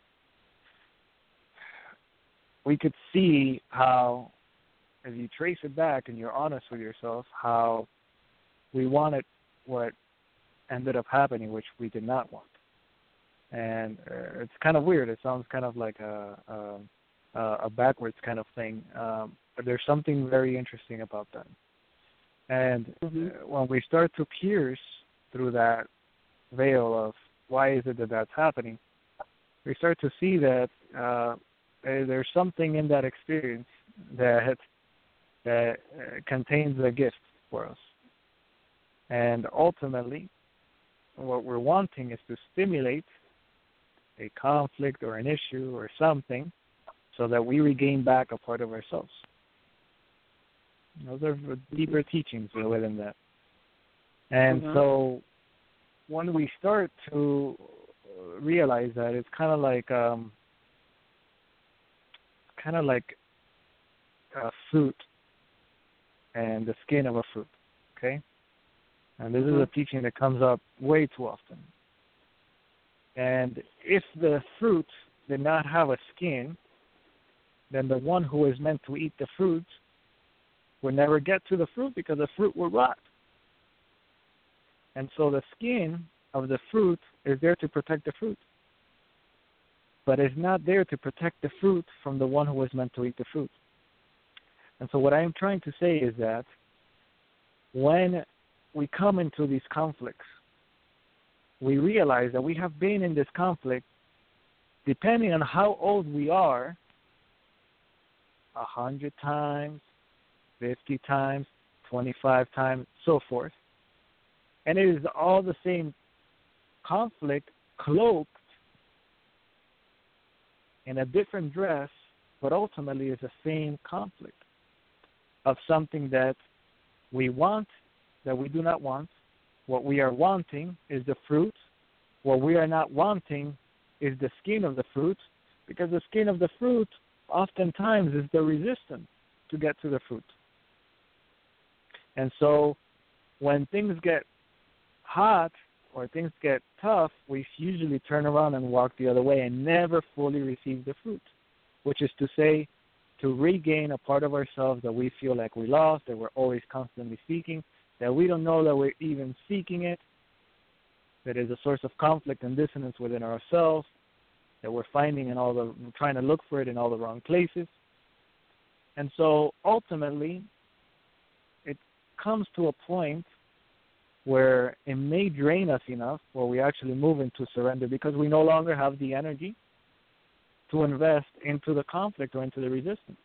we could see how, if you trace it back and you're honest with yourself, how we wanted what ended up happening, which we did not want. And uh, it's kind of weird. It sounds kind of like a a, a backwards kind of thing, um, but there's something very interesting about that. And mm-hmm. uh, when we start to pierce through that veil of why is it that that's happening, we start to see that uh, there's something in that experience that that uh, contains a gift for us. And ultimately, what we're wanting is to stimulate a conflict or an issue or something so that we regain back a part of ourselves. Those are deeper teachings within that. And mm-hmm. so when we start to realize that, it's kind of like um, kind of like a fruit and the skin of a fruit, okay? And this mm-hmm. is a teaching that comes up way too often. And if the fruit did not have a skin, then the one who is meant to eat the fruit would never get to the fruit because the fruit will rot. And so the skin of the fruit is there to protect the fruit, but it's not there to protect the fruit from the one who is meant to eat the fruit. And so what I am trying to say is that when we come into these conflicts, we realize that we have been in this conflict, depending on how old we are, a hundred times, fifty times, twenty-five times, so forth. And it is all the same conflict cloaked in a different dress, but ultimately it's the same conflict of something that we want that we do not want. What we are wanting is the fruit. What we are not wanting is the skin of the fruit, because the skin of the fruit oftentimes is the resistance to get to the fruit. And so when things get hot or things get tough, we usually turn around and walk the other way and never fully receive the fruit, which is to say, to regain a part of ourselves that we feel like we lost, that we're always constantly seeking, that we don't know that we're even seeking it, that is a source of conflict and dissonance within ourselves, that we're finding in all the, trying to look for it in all the wrong places. And so ultimately, it comes to a point where it may drain us enough where we actually move into surrender because we no longer have the energy to invest into the conflict or into the resistance.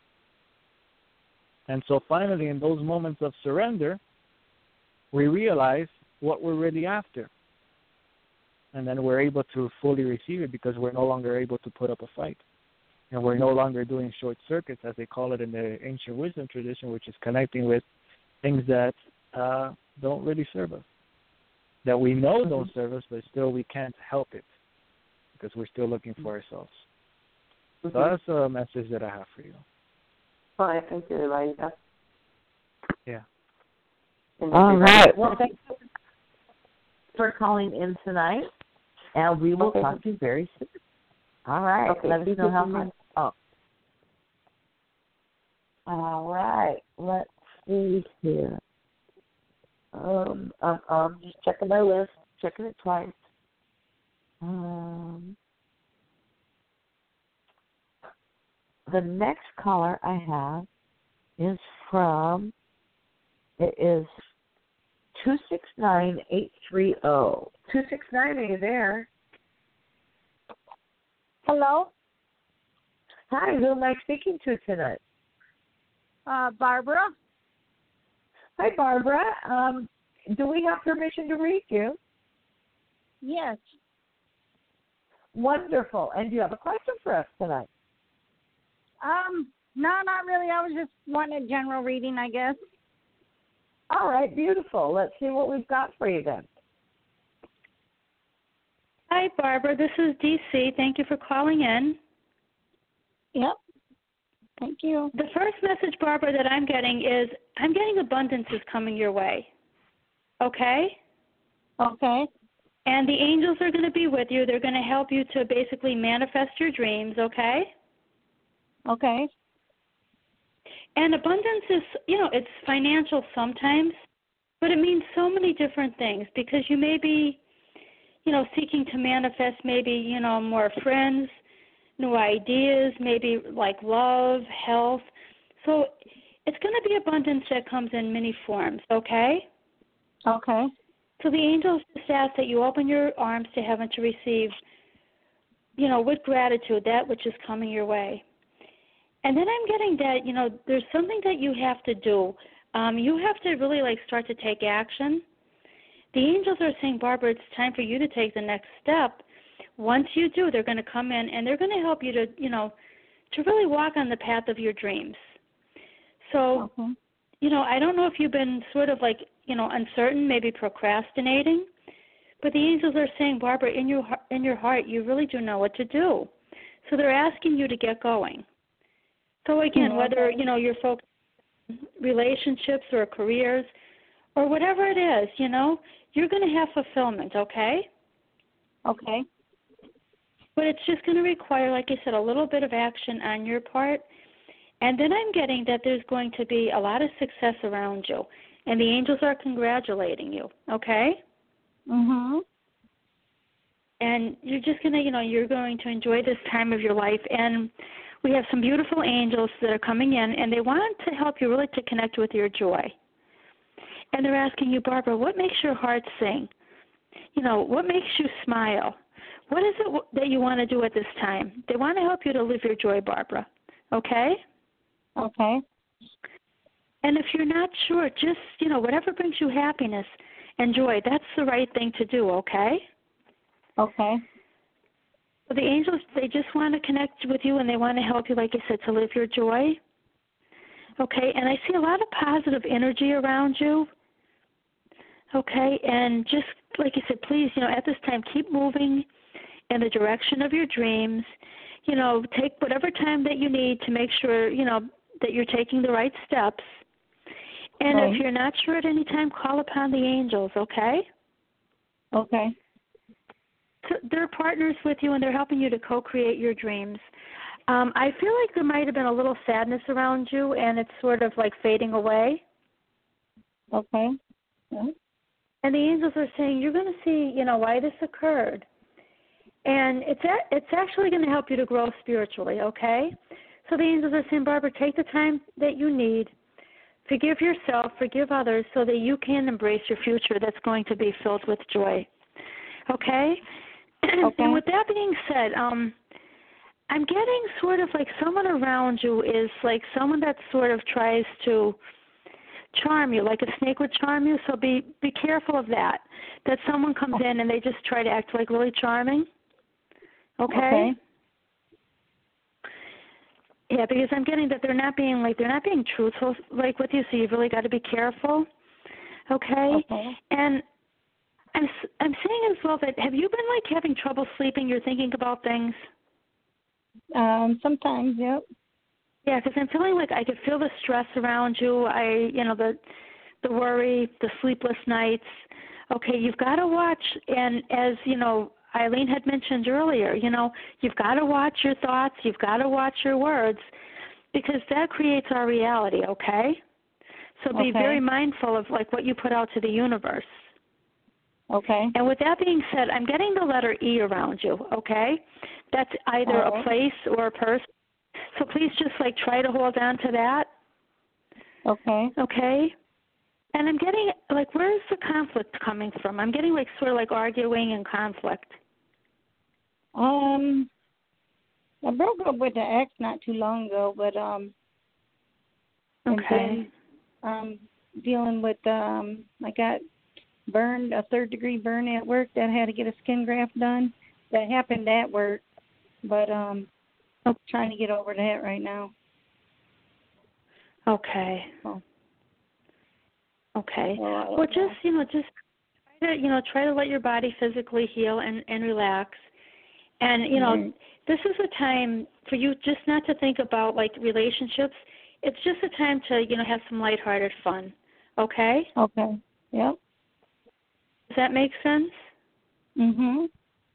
And so finally, in those moments of surrender, we realize what we're really after. And then we're able to fully receive it because we're no longer able to put up a fight. And we're no longer doing short circuits, as they call it in the ancient wisdom tradition, which is connecting with things that uh, don't really serve us, that we know don't serve us, but still we can't help it because we're still looking for ourselves. So that's a message that I have for you. Well, I think you're right. Yeah. All right. Well, thank you for calling in tonight, and we will okay. talk to you very soon. All right. Okay. Let us know how much. Oh. All right. Let's see here. Um, I'm, I'm just checking my list, checking it twice. Um, the next caller I have is from, it is two six nine eight three zero. two six nine, are you there? Hello? Hi, who am I speaking to tonight? Uh, Barbara. Hi, Barbara. Um, do we have permission to read you? Yes. Wonderful. And do you have a question for us tonight? Um, no, not really. I was just wanting a general reading, I guess. All right, beautiful. Let's see what we've got for you then. Hi, Barbara. This is D C. Thank you for calling in. Yep. Thank you. The first message, Barbara, that I'm getting is I'm getting abundance is coming your way. Okay? Okay. And the angels are going to be with you. They're going to help you to basically manifest your dreams, okay? Okay. And abundance is, you know, it's financial sometimes, but it means so many different things because you may be, you know, seeking to manifest maybe, you know, more friends, new ideas, maybe like love, health. So it's going to be abundance that comes in many forms, okay? Okay. So the angels just ask that you open your arms to heaven to receive, you know, with gratitude, that which is coming your way. And then I'm getting that, you know, there's something that you have to do. Um, you have to really, like, start to take action. The angels are saying, Barbara, it's time for you to take the next step. Once you do, they're going to come in and they're going to help you to, you know, to really walk on the path of your dreams. So, okay. you know, I don't know if you've been sort of like, you know, uncertain, maybe procrastinating, but the angels are saying, Barbara, in your in your heart, you really do know what to do. So they're asking you to get going. So again, mm-hmm. whether, you know, you're focused on relationships or careers or whatever it is, you know, you're going to have fulfillment, okay? Okay. But it's just going to require, like I said, a little bit of action on your part. And then I'm getting that there's going to be a lot of success around you. And the angels are congratulating you, okay? Mm-hmm. And you're just going to, you know, you're going to enjoy this time of your life. And we have some beautiful angels that are coming in, and they want to help you really to connect with your joy. And they're asking you, Barbara, what makes your heart sing? You know, what makes you smile? What is it that you want to do at this time? They want to help you to live your joy, Barbara, okay? Okay. And if you're not sure, just, you know, whatever brings you happiness and joy, that's the right thing to do, okay? Okay. So the angels, they just want to connect with you and they want to help you, like I said, to live your joy. Okay, and I see a lot of positive energy around you. Okay, and just like I said, please, you know, at this time, keep moving in the direction of your dreams. You know, take whatever time that you need to make sure, you know, that you're taking the right steps. And right. if you're not sure at any time, call upon the angels, okay? Okay. So they're partners with you, and they're helping you to co-create your dreams. Um, I feel like there might have been a little sadness around you, and it's sort of like fading away. Okay. Yeah. And the angels are saying, you're going to see, you know, why this occurred. And it's a, it's actually going to help you to grow spiritually, okay? So the angels are saying, Barbara, take the time that you need. Forgive yourself, forgive others, so that you can embrace your future that's going to be filled with joy. Okay? Okay. And with that being said, um, I'm getting sort of like someone around you is like someone that sort of tries to charm you, like a snake would charm you, so be, be careful of that, that someone comes in and they just try to act like really charming. Okay? Okay. Yeah, because I'm getting that they're not being like they're not being truthful like with you, so you've really got to be careful. Okay? Okay. And I'm I'm saying as well that have you been like having trouble sleeping? You're thinking about things. Um, sometimes, yep. Yeah, because I'm feeling like I could feel the stress around you. I, you know, the the worry, the sleepless nights. Okay, you've got to watch, and as you know, Eileen had mentioned earlier, you know, you've got to watch your thoughts. You've got to watch your words, because that creates our reality. Okay, so be Okay. very mindful of like what you put out to the universe. Okay. And with that being said, I'm getting the letter E around you, okay? That's either All right. a place or a person. So please just, like, try to hold on to that. Okay. Okay? And I'm getting, like, where is the conflict coming from? I'm getting, like, sort of like arguing and conflict. Um, I broke up with the ex not too long ago, but, um, Okay. And then, um, dealing with, um, I got burned, a third degree burn at work that I had to get a skin graft done. That happened at work, but um, I'm trying to get over that right now. Okay. So, Okay. well, Well, just, you know, just try to, you know, try to let your body physically heal and, and relax. And, you know, mm-hmm. this is a time for you just not to think about, like, relationships. It's just a time to, you know, have some lighthearted fun. Okay? Okay. Yep. Does that make sense? Mhm.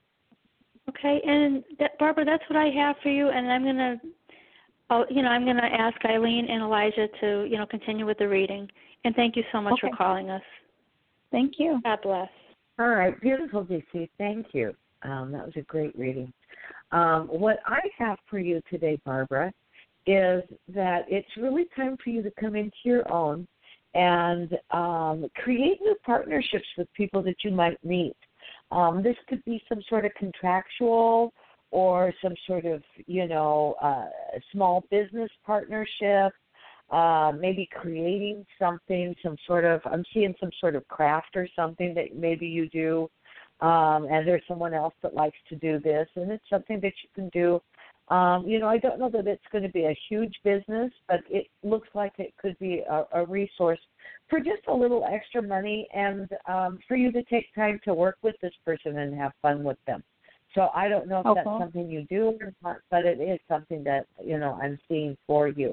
Okay. And, that, Barbara, that's what I have for you. And I'm going to, oh, you know, I'm going to ask Eileen and Elijah to, you know, continue with the reading. And thank you so much Okay. for calling us. Thank you. God bless. All right, beautiful, D C. Thank you. Um, that was a great reading. Um, what I have for you today, Barbara, is that it's really time for you to come into your own and um, create new partnerships with people that you might meet. Um, this could be some sort of contractual or some sort of, you know, uh, small business partnership. Uh, maybe creating something, some sort of, I'm seeing some sort of craft or something that maybe you do, um, and there's someone else that likes to do this, and it's something that you can do. Um, you know, I don't know that it's going to be a huge business, but it looks like it could be a, a resource for just a little extra money and um, for you to take time to work with this person and have fun with them. So I don't know if okay. that's something you do or not, but it is something that, you know, I'm seeing for you.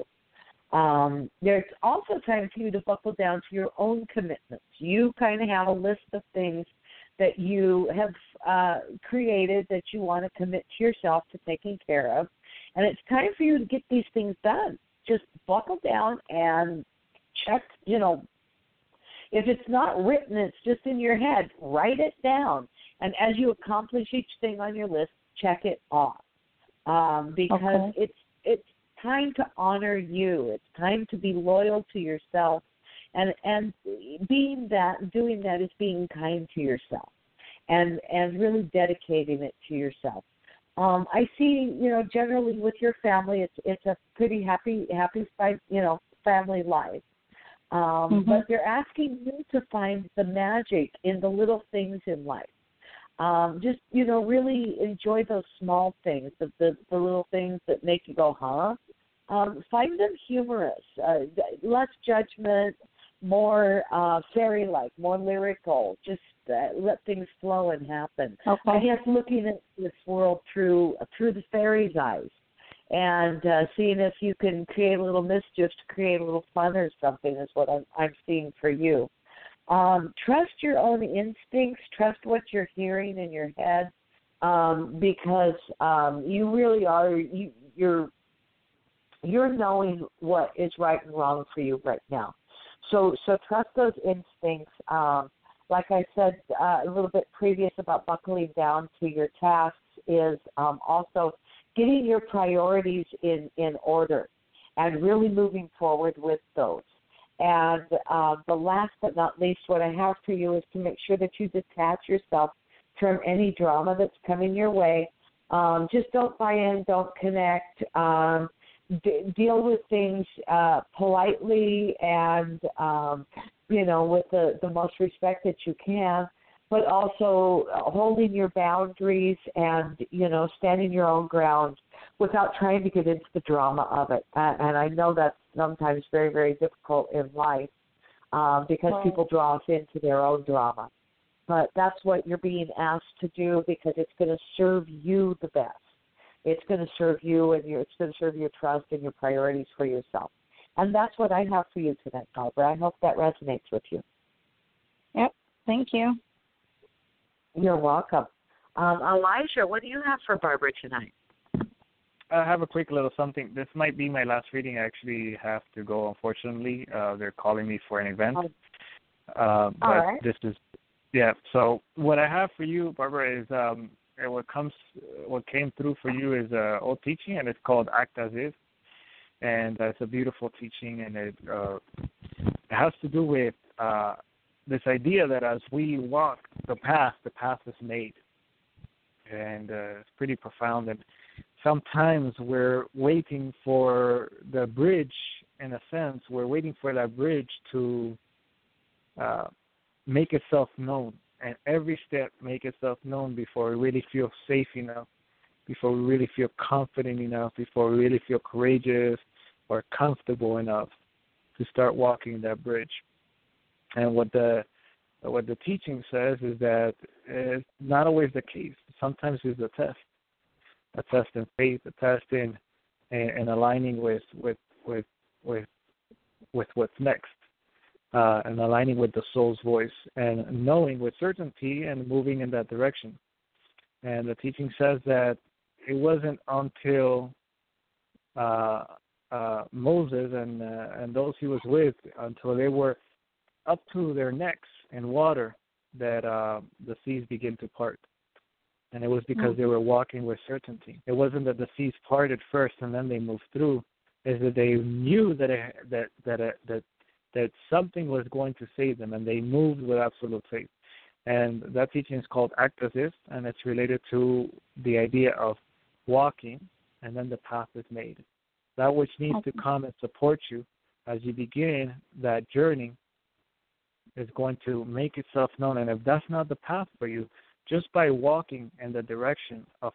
Um, there's also time for you to buckle down to your own commitments. You kind of have a list of things that you have uh, created that you want to commit to yourself to taking care of, and it's time for you to get these things done. Just buckle down and check, you know, if it's not written, it's just in your head, write it down, and as you accomplish each thing on your list, check it off, um, because okay. it's it's time to honor you. It's time to be loyal to yourself, and and being that, doing that is being kind to yourself, and and really dedicating it to yourself. Um, I see, you know, generally with your family, it's it's a pretty happy happy you know family life, um, mm-hmm. but they're asking you to find the magic in the little things in life. Um, just, you know, really enjoy those small things, the, the, the little things that make you go, huh? Um, find them humorous, uh, less judgment, more uh, fairy-like, more lyrical. Just uh, let things flow and happen. Okay. I guess looking at this world through through the fairy's eyes and uh, seeing if you can create a little mischief to create a little fun or something is what I'm, I'm seeing for you. Um, trust your own instincts. Trust what you're hearing in your head, um, because um, you really are. You, you're you're knowing what is right and wrong for you right now. So, so trust those instincts. Um, like I said uh, a little bit previous about buckling down to your tasks is um, also getting your priorities in, in order and really moving forward with those. And uh, the last but not least, what I have for you is to make sure that you detach yourself from any drama that's coming your way. Um, just don't buy in, don't connect. Um, d- deal with things uh, politely and, um, you know, with the, the most respect that you can, but also holding your boundaries and, you know, standing your own ground without trying to get into the drama of it. And, and I know that's sometimes very, very difficult in life um, because Right. people draw us into their own drama. But that's what you're being asked to do because it's going to serve you the best. It's going to serve you and your, it's going to serve your trust and your priorities for yourself. And that's what I have for you tonight, Barbara. I hope that resonates with you. Yep. Thank you. You're welcome. Um, Elijah, what do you have for Barbara tonight? I have a quick little something. This might be my last reading. I actually have to go, unfortunately. Uh, they're calling me for an event. Oh. Uh, but All right. this is, yeah. So what I have for you, Barbara, is um, what comes, what came through for you is uh, old teaching, and it's called Act As If. And uh, it's a beautiful teaching, and it, uh, it has to do with uh, this idea that as we walk the path, the path is made. And uh, it's pretty profound. And sometimes we're waiting for the bridge in a sense, we're waiting for that bridge to uh, make itself known, and every step make itself known before we really feel safe enough, before we really feel confident enough, before we really feel courageous or comfortable enough to start walking that bridge. And what the what the teaching says is that it's not always the case. Sometimes it's a test, a test in faith, a test in in, in aligning with with with with with what's next, uh, and aligning with the soul's voice, and knowing with certainty and moving in that direction. And the teaching says that it wasn't until uh, uh, Moses and uh, and those he was with, until they were up to their necks in water, that uh, the seas began to part. And it was because mm-hmm. they were walking with certainty. It wasn't that the seas parted first and then they moved through. It's that they knew that it, that that it, that that something was going to save them, and they moved with absolute faith. And that teaching is called act as if, and it's related to the idea of walking, and then the path is made. That which needs okay. to come and support you as you begin that journey is going to make itself known. And if that's not the path for you, just by walking in the direction of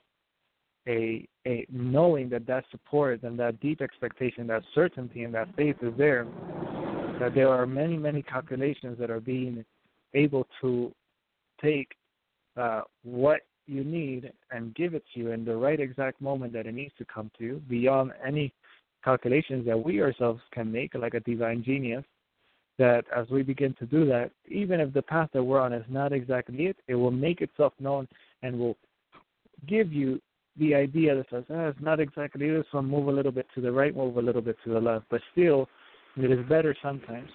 a, a knowing that that support and that deep expectation, that certainty and that faith is there, that there are many, many calculations that are being able to take uh, what you need and give it to you in the right exact moment that it needs to come to you, beyond any calculations that we ourselves can make, like a divine genius, that as we begin to do that, even if the path that we're on is not exactly it, it will make itself known and will give you the idea that says, ah, it's not exactly this one, move a little bit to the right, move a little bit to the left. But still, it is better sometimes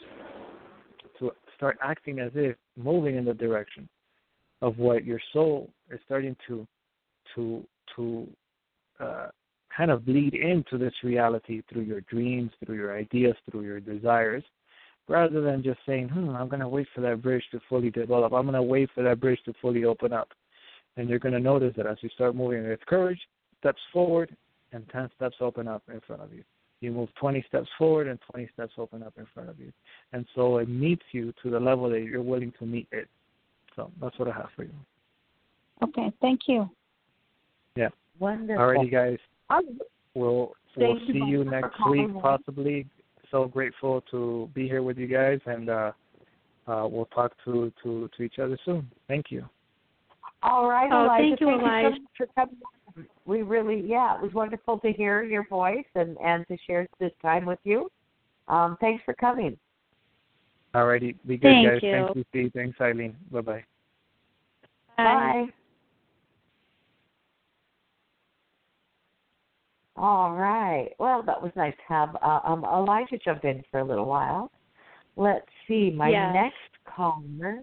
to start acting as if moving in the direction of what your soul is starting to to to uh, kind of bleed into this reality through your dreams, through your ideas, through your desires, rather than just saying, hmm, I'm going to wait for that bridge to fully develop. I'm going to wait for that bridge to fully open up. And you're going to notice that as you start moving with courage, steps forward, and ten steps open up in front of you. You move twenty steps forward, and twenty steps open up in front of you. And so it meets you to the level that you're willing to meet it. So that's what I have for you. Okay, thank you. Yeah. Wonderful. Alrighty, guys. Um, We'll, we'll see you next week, possibly. So grateful to be here with you guys, and uh, uh, we'll talk to, to, to each other soon. Thank you. All right, oh, Elijah. Thank you, thank Elijah. you so much for coming. We really, yeah, it was wonderful to hear your voice and, and to share this time with you. Um, thanks for coming. All righty. Be good, Thank guys. you. Thank you, Steve. Thanks, Eileen. Bye-bye. Bye. Bye. All right. Well, that was nice to have uh, um, Elijah jump in for a little while. Let's see. My yes. next caller.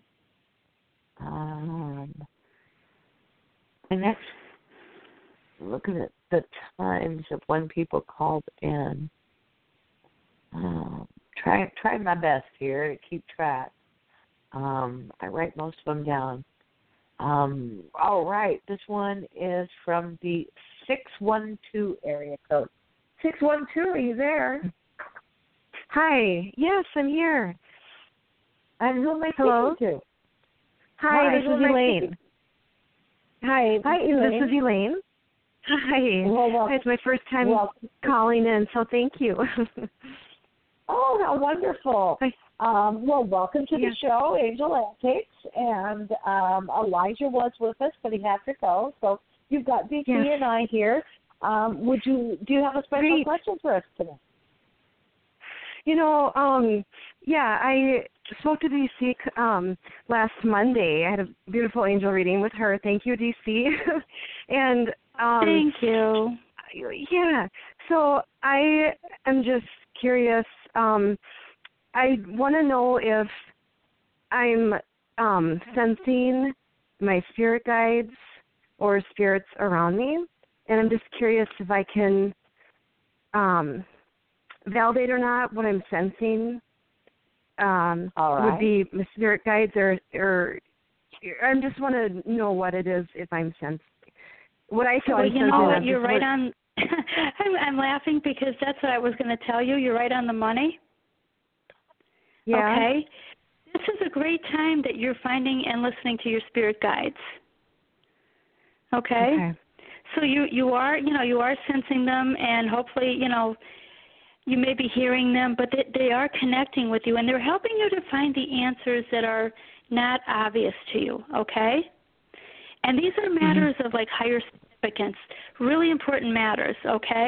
Um, my next. Looking at the times of when people called in. Um, try try my best here to keep track. Um, I write most of them down. Um, all right. This one is from the six one two area code. six one two, are you there? Hi. Yes, I'm here. And who am I Hello? speaking to? Hi, Hi, this who is am I Elaine. speaking- Hi. Hi, Elaine. This is Elaine. Hi. Well, well, It's my first time well, calling in, so thank you. oh, how wonderful. Hi. Um, well, welcome to Yeah. the show, Angel Antics. And um, Elijah was with us, but he had to go. So you've got D C Yes. and I here. Um, would you do you have a special Great. question for us today? You know, um, yeah, I spoke to D C um, last Monday. I had a beautiful angel reading with her. Thank you, D C. and um, Thank you. Yeah. So I am just curious. Um, I want to know if I'm um, sensing my spirit guides or spirits around me, and I'm just curious if I can um, validate or not what I'm sensing. Um, All right. would be my spirit guides, or or I just want to know what it is if I'm sensing. What I feel Well, I'm you sensing. know I'm what? You're just right what- on. I'm, I'm laughing because that's what I was going to tell you. You're right on the money. Yeah. Okay. This is a great time that you're finding and listening to your spirit guides. Okay? Okay. So you, you are, you know, you are sensing them, and hopefully, you know, you may be hearing them, but they, they are connecting with you, and they're helping you to find the answers that are not obvious to you, okay? And these are matters mm-hmm. of, like, higher significance, really important matters, okay?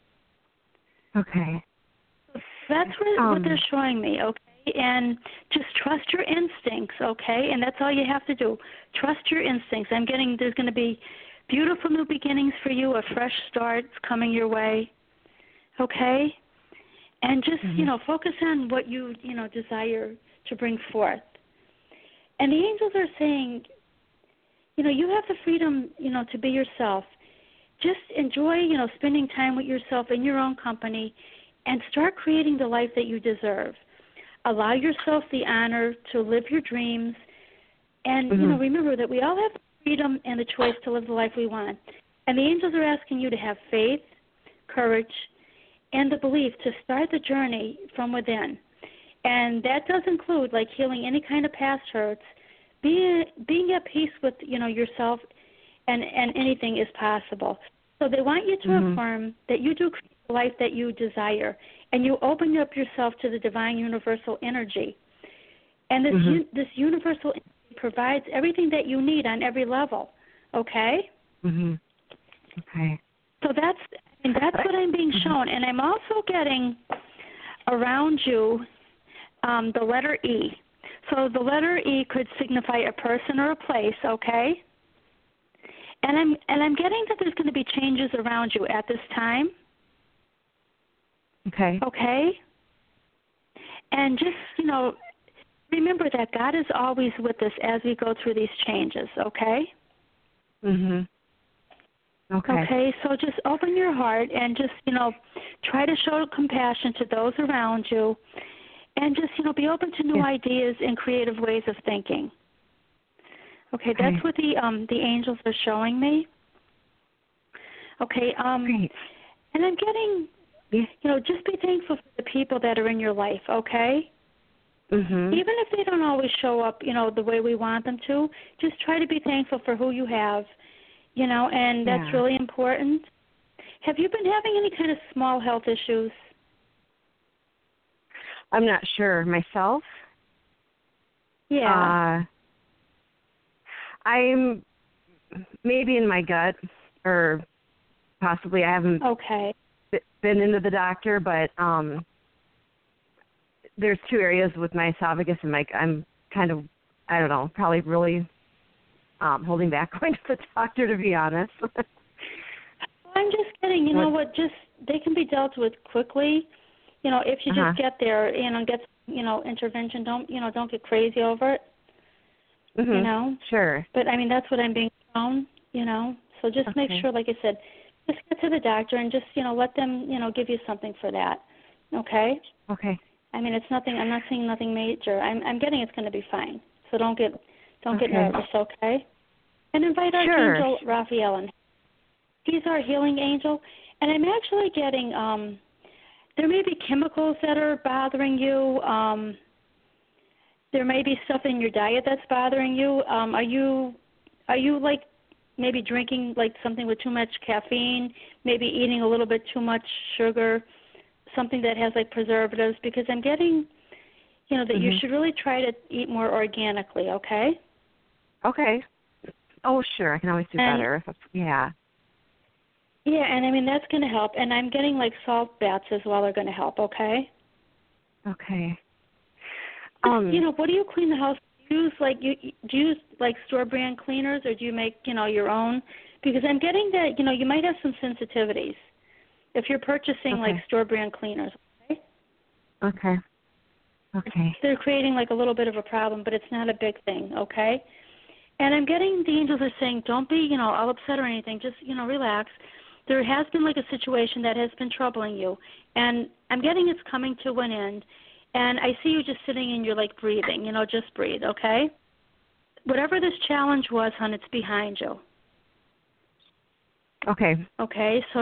Okay. That's what, um, what they're showing me, okay? And just trust your instincts, okay? And that's all you have to do. Trust your instincts. I'm getting, there's going to be beautiful new beginnings for you, a fresh start coming your way, okay? And just, mm-hmm. you know, focus on what you, you know, desire to bring forth. And the angels are saying, you know, you have the freedom, you know, to be yourself. Just enjoy, you know, spending time with yourself in your own company and start creating the life that you deserve. Allow yourself the honor to live your dreams. And, mm-hmm. you know, remember that we all have the freedom and the choice to live the life we want. And the angels are asking you to have faith, courage, and the belief to start the journey from within. And that does include, like, healing any kind of past hurts, being being at peace with, you know, yourself, and, and anything is possible. So they want you to mm-hmm. affirm that you do create the life that you desire, and you open up yourself to the divine universal energy. And this mm-hmm. u- this universal energy provides everything that you need on every level, okay? Mm-hmm. Okay. So that's, and that's what I'm being shown. And I'm also getting around you um, the letter E. So the letter E could signify a person or a place, okay? And I'm and I'm getting that there's going to be changes around you at this time. Okay. Okay? And just, you know, remember that God is always with us as we go through these changes, okay? Mhm. Okay. Okay, so just open your heart and just, you know, try to show compassion to those around you, and just, you know, be open to new yeah. ideas and creative ways of thinking. Okay, okay. that's what the um the angels are showing me. Okay, um Great. And I'm getting, yeah. you know, just be thankful for the people that are in your life, okay? Mhm. Even if they don't always show up, you know, the way we want them to, just try to be thankful for who you have, you know, and that's yeah. really important. Have you been having any kind of small health issues? I'm not sure myself. Yeah. Uh, I'm maybe in my gut, or possibly I haven't okay. been into the doctor, but um, there's two areas with my esophagus and my, I'm kind of, I don't know, probably really um, holding back going to the doctor, to be honest. I'm just kidding. You know what? Just they can be dealt with quickly. You know, if you uh-huh. just get there, you know, get you know intervention. Don't you know? Don't get crazy over it. Mm-hmm. You know. Sure. But I mean, that's what I'm being shown. You know, so just okay. make sure, like I said, just get to the doctor and just you know let them you know give you something for that. Okay. Okay. I mean, it's nothing. I'm not seeing nothing major. I'm I'm getting it's going to be fine. So don't get don't okay. get nervous. Okay. And invite sure. Archangel Raphael in. He's our healing angel, and I'm actually getting um. There may be chemicals that are bothering you. Um, there may be stuff in your diet that's bothering you. Um, are you, are you like maybe drinking like something with too much caffeine? Maybe eating a little bit too much sugar, something that has like preservatives? Because I'm getting, you know, that mm-hmm. you should really try to eat more organically. Okay. Okay. Oh, sure. I can always do and, better. Yeah. Yeah, and I mean, that's going to help. And I'm getting, like, salt baths as well are going to help, okay? Okay. Um, you know, what do you clean the house? Do you use, like, you, do you use, like, store-brand cleaners, or do you make, you know, your own? Because I'm getting that, you know, you might have some sensitivities if you're purchasing, okay. like, store-brand cleaners, okay? Okay. Okay. They're creating, like, a little bit of a problem, but it's not a big thing, okay? And I'm getting the angels are saying, don't be, you know, all upset or anything. Just, you know, relax. There has been like a situation that has been troubling you, and I'm getting it's coming to an end, and I see you just sitting and you're like breathing, you know, just breathe, okay? Whatever this challenge was, hon, it's behind you. Okay. Okay, so just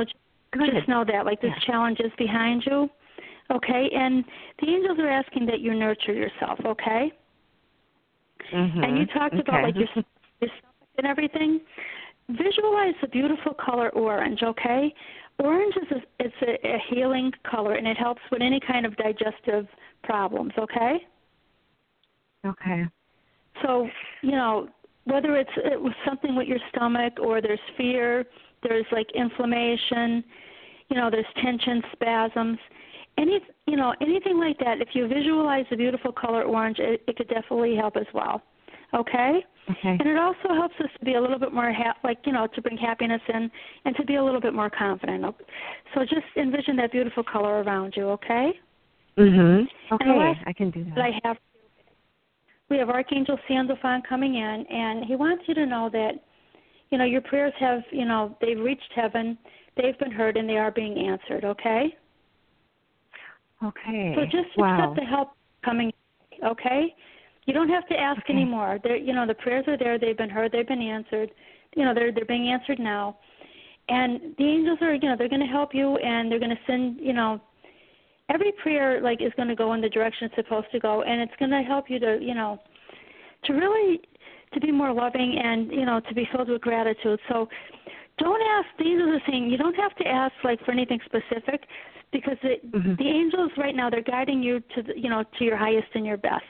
Good. Just know that, like, this yeah. challenge is behind you, okay? And the angels are asking that you nurture yourself, okay? Mm-hmm. And you talked okay. about, like, your, your stomach and everything. Visualize the beautiful color orange, okay? Orange is a, it's a, a healing color, and it helps with any kind of digestive problems, okay? Okay. So, you know, whether it's it was something with your stomach or there's fear, there's like inflammation, you know, there's tension, spasms, any, you know, anything like that, if you visualize the beautiful color orange, it, it could definitely help as well, okay? Okay. And it also helps us to be a little bit more, ha- like, you know, to bring happiness in and to be a little bit more confident. So just envision that beautiful color around you, okay? Mm-hmm. Okay, and the last I can do that. that I have, we have Archangel Sandalphon coming in, and he wants you to know that, you know, your prayers have, you know, they've reached heaven, they've been heard, and they are being answered, okay? Okay. So just wow. accept the help coming, okay? You don't have to ask okay. anymore. They're, you know, the prayers are there, they've been heard, they've been answered. You know, they're they're being answered now. And the angels are, you know, they're going to help you, and they're going to send, you know, every prayer, like, is going to go in the direction it's supposed to go, and it's going to help you to, you know, to really, to be more loving and, you know, to be filled with gratitude. So don't ask, the angels are saying, you don't have to ask, like, for anything specific, because the, mm-hmm. the angels right now, they're guiding you to, the, you know, to your highest and your best.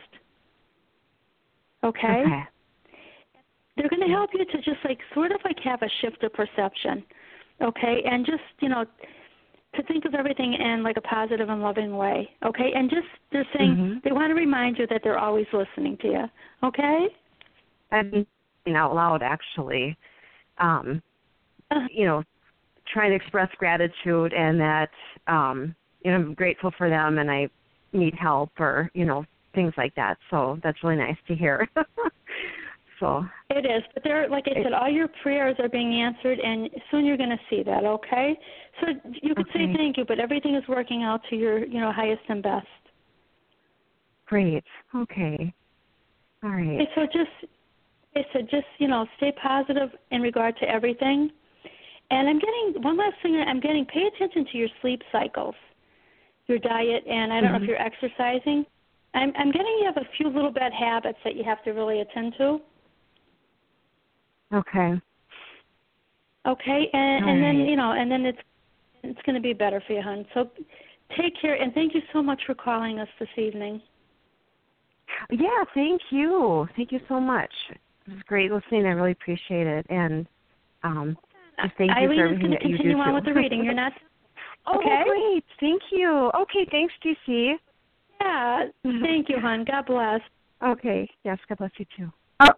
Okay? Okay. They're going to help you to just, like, sort of, like, have a shift of perception, okay? And just, you know, to think of everything in, like, a positive and loving way, okay? And just, they're saying, mm-hmm. they want to remind you that they're always listening to you, okay? I'm thinking out loud, actually. Um, Uh, you know, trying to express gratitude and that, um, you know, I'm grateful for them and I need help or, you know, things like that. So that's really nice to hear. so It is, but they're, like I said, all your prayers are being answered, and soon you're going to see that, okay? So you could okay. say thank you, but everything is working out to your, you know, highest and best. Great. Okay. All right. Okay, so just, I said, just, you know, stay positive in regard to everything. And I'm getting, one last thing I'm getting, pay attention to your sleep cycles, your diet, and I don't mm-hmm. know if you're exercising. I'm, I'm getting you have a few little bad habits that you have to really attend to. Okay. Okay, and, All and then, right. you know, and then it's it's going to be better for you, hon. So take care, and thank you so much for calling us this evening. Yeah, thank you. Thank you so much. It was great listening. I really appreciate it. And um, just thank you Eileen for is everything going to that you do, continue on too. with the reading. You're not... Oh, okay? great. Thank you. Okay, thanks, D C. Yeah, thank you, hon. God bless. Okay. Yes, God bless you, too. Oh,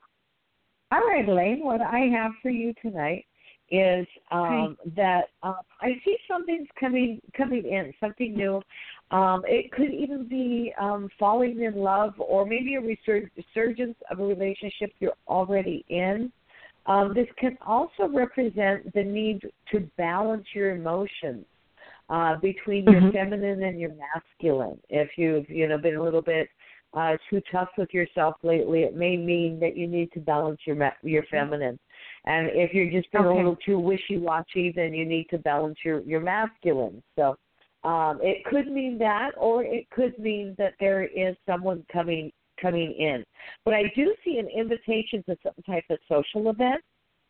all right, Elaine, what I have for you tonight is um, that uh, I see something's coming coming in, something new. Um, it could even be um, falling in love, or maybe a resur- resurgence of a relationship you're already in. Um, this can also represent the need to balance your emotions uh, between mm-hmm. your feminine and your masculine. If you've you know been a little bit uh, too tough with yourself lately, it may mean that you need to balance your ma- your feminine. And if you're just been okay. a little too wishy-washy, then you need to balance your, your masculine. So um, it could mean that, or it could mean that there is someone coming coming in. But I do see an invitation to some type of social event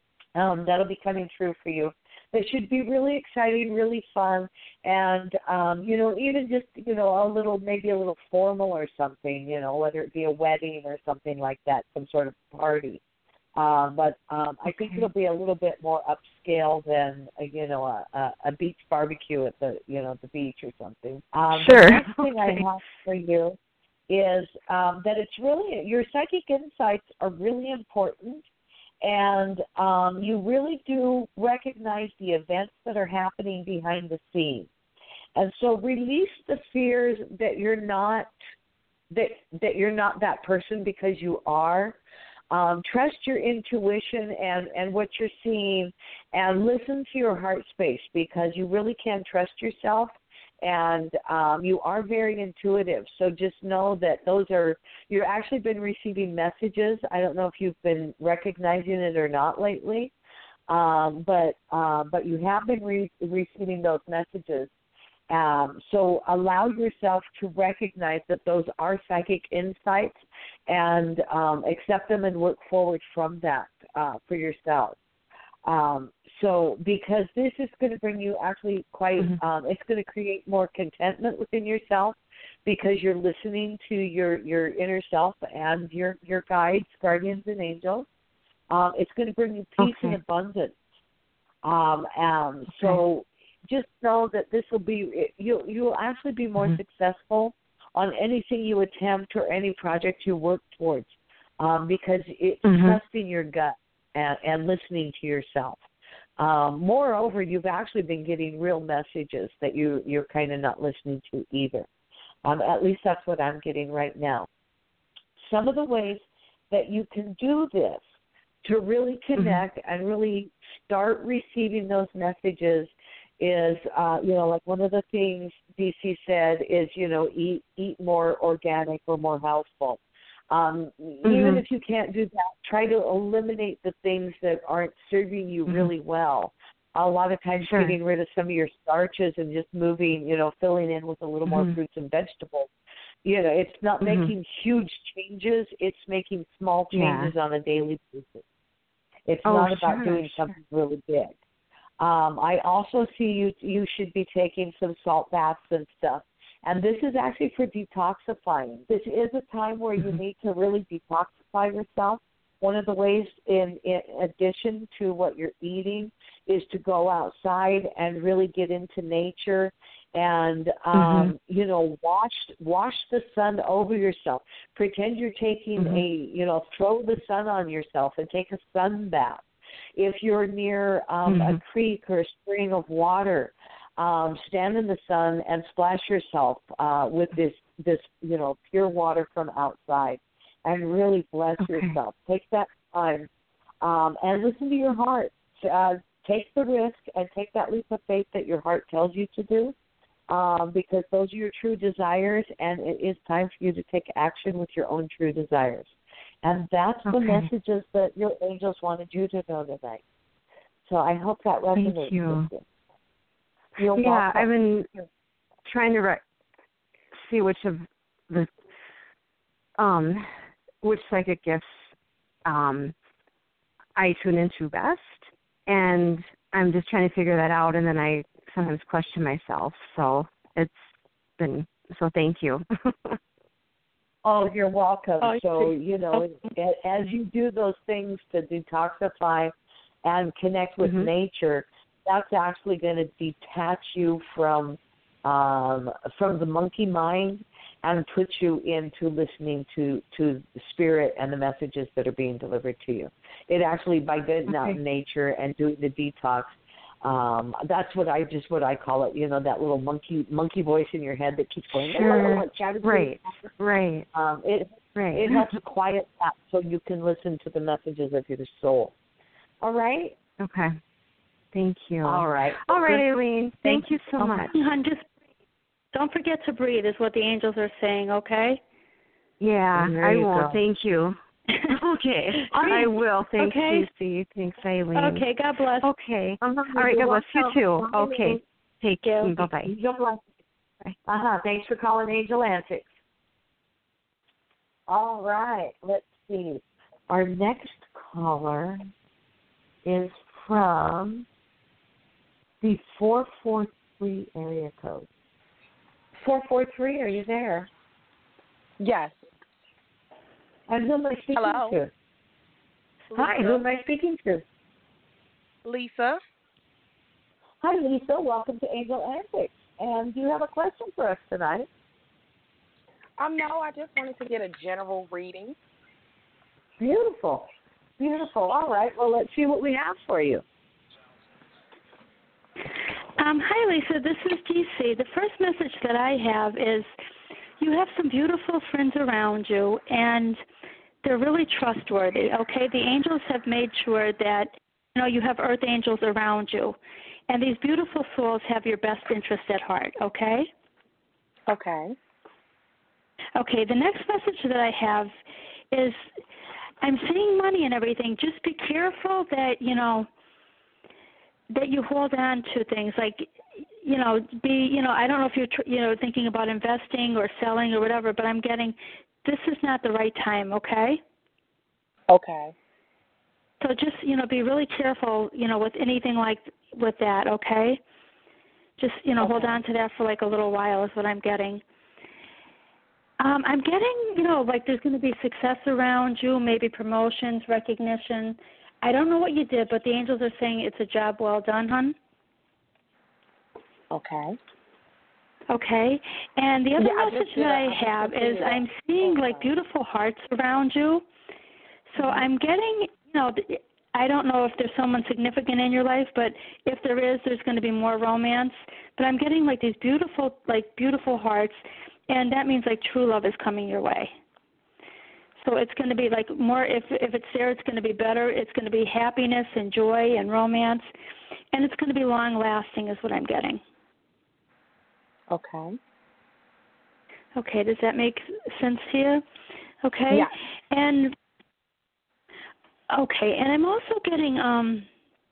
um, that'll be coming through for you. That should be really exciting, really fun, and, um, you know, even just, you know, a little, maybe a little formal or something, you know, whether it be a wedding or something like that, some sort of party. Uh, but um, I think it'll be a little bit more upscale than, uh, you know, a, a, a beach barbecue at the, you know, the beach or something. Um, sure. The next thing okay. I have for you is um, that it's really, your psychic insights are really important, and um, you really do recognize the events that are happening behind the scenes. And so release the fears that you're not, that that you're not that person, because you are. Um, trust your intuition and, and what you're seeing, and listen to your heart space, because you really can trust yourself, and um, you are very intuitive. So just know that those are, you've actually been receiving messages. I don't know if you've been recognizing it or not lately, um, but uh, but you have been re- receiving those messages. Um, so allow yourself to recognize that those are psychic insights, and um, accept them and work forward from that uh, for yourself. Um, so because this is going to bring you actually quite, mm-hmm. um, it's going to create more contentment within yourself, because you're listening to your, your inner self and your, your guides, guardians, and angels. Um, it's going to bring you peace okay. and abundance. Um, and okay. so just know that this will be, you'll, you'll actually be more mm-hmm. successful on anything you attempt or any project you work towards, um, because it's mm-hmm. trusting your gut and, and listening to yourself. Um, moreover, you've actually been getting real messages that you, you're kind of not listening to either. Um, at least that's what I'm getting right now. Some of the ways that you can do this to really connect mm-hmm. and really start receiving those messages is, uh, you know, like one of the things D C said is, you know, eat eat more organic or more healthful. Um, mm-hmm. Even if you can't do that, try to eliminate the things that aren't serving you mm-hmm. really well. A lot of times sure. getting rid of some of your starches and just moving, you know, filling in with a little mm-hmm. more fruits and vegetables. You know, it's not mm-hmm. making huge changes. It's making small changes yeah. on a daily basis. It's oh, not about sure, doing sure. something really big. Um, I also see you you should be taking some salt baths and stuff. And this is actually for detoxifying. This is a time where you need to really detoxify yourself. One of the ways, in, in addition to what you're eating, is to go outside and really get into nature and, um, mm-hmm. you know, wash wash the sun over yourself. Pretend you're taking mm-hmm. a, you know, throw the sun on yourself and take a sun bath. If you're near um, mm-hmm. a creek or a spring of water, um, stand in the sun and splash yourself uh, with this, this, you know, pure water from outside, and really bless okay. yourself. Take that time um, and listen to your heart. Uh, take the risk and take that leap of faith that your heart tells you to do, um, because those are your true desires, and it is time for you to take action with your own true desires. And that's okay. the messages that your angels wanted you to know tonight. So I hope that resonates Thank you. with you. You're yeah, welcome. I've been trying to re- see which of the um, which psychic gifts um, I tune into best, and I'm just trying to figure that out. And then I sometimes question myself. So it's been so. Thank you. Oh, you're welcome. Oh, so, you know, as you do those things to detoxify and connect with mm-hmm. nature, that's actually going to detach you from um, from the monkey mind and put you into listening to, to the spirit and the messages that are being delivered to you. It actually, by getting okay. out in nature and doing the detox, Um, that's what I just what I call it. You know, that little monkey monkey voice in your head that keeps going. Sure. Oh, right. Right. Um, it right. it helps quiet that so you can listen to the messages of your soul. All right. Okay. Thank you. All right. All right, Aileen. Thank, Thank you so much. Hon, just don't forget to breathe. Is what the angels are saying. Okay. Yeah, I will. Go. Thank you. Okay, right. I will. Thanks, okay. Lucy. Thanks, Aileen. Okay, God bless. Okay. All right, God bless you too. Okay. Take care. Bye-bye. Bye. Uh-huh. Thanks for calling Angel Antics. All right, let's see. Our next caller is from the four four three area code. four four three, are you there? Yes. And who am I speaking Hello. to? Lisa. Hi, who am I speaking to? Lisa. Hi, Lisa. Welcome to Angel Antics. And do you have a question for us tonight? Um, no, I just wanted to get a general reading. Beautiful. Beautiful. All right. Well, let's see what we have for you. Um, hi, Lisa. This is D C. The first message that I have is you have some beautiful friends around you, and they're really trustworthy, okay? The angels have made sure that, you know, you have earth angels around you, and these beautiful souls have your best interest at heart, okay? Okay. Okay, the next message that I have is I'm seeing money and everything. Just be careful that, you know, that you hold on to things like, you know, be, you know, I don't know if you're, tr- you know, thinking about investing or selling or whatever, but I'm getting this is not the right time, okay? Okay. So just, you know, be really careful, you know, with anything like with that, okay? Just, you know, okay. hold on to that for like a little while is what I'm getting. Um, I'm getting, you know, like there's going to be success around you, maybe promotions, recognition. I don't know what you did, but the angels are saying it's a job well done, hon. Okay. Okay. And the other yeah, message I that I, I have is I'm seeing okay. like beautiful hearts around you. So mm-hmm. I'm getting, you know, I don't know if there's someone significant in your life, but if there is, there's going to be more romance. But I'm getting like these beautiful, like beautiful hearts, and that means like true love is coming your way. So it's going to be like more, if if it's there, it's going to be better. It's going to be happiness and joy and romance, and it's going to be long lasting is what I'm getting. Okay. Okay, does that make sense to you? Okay. Yeah. And okay, and I'm also getting um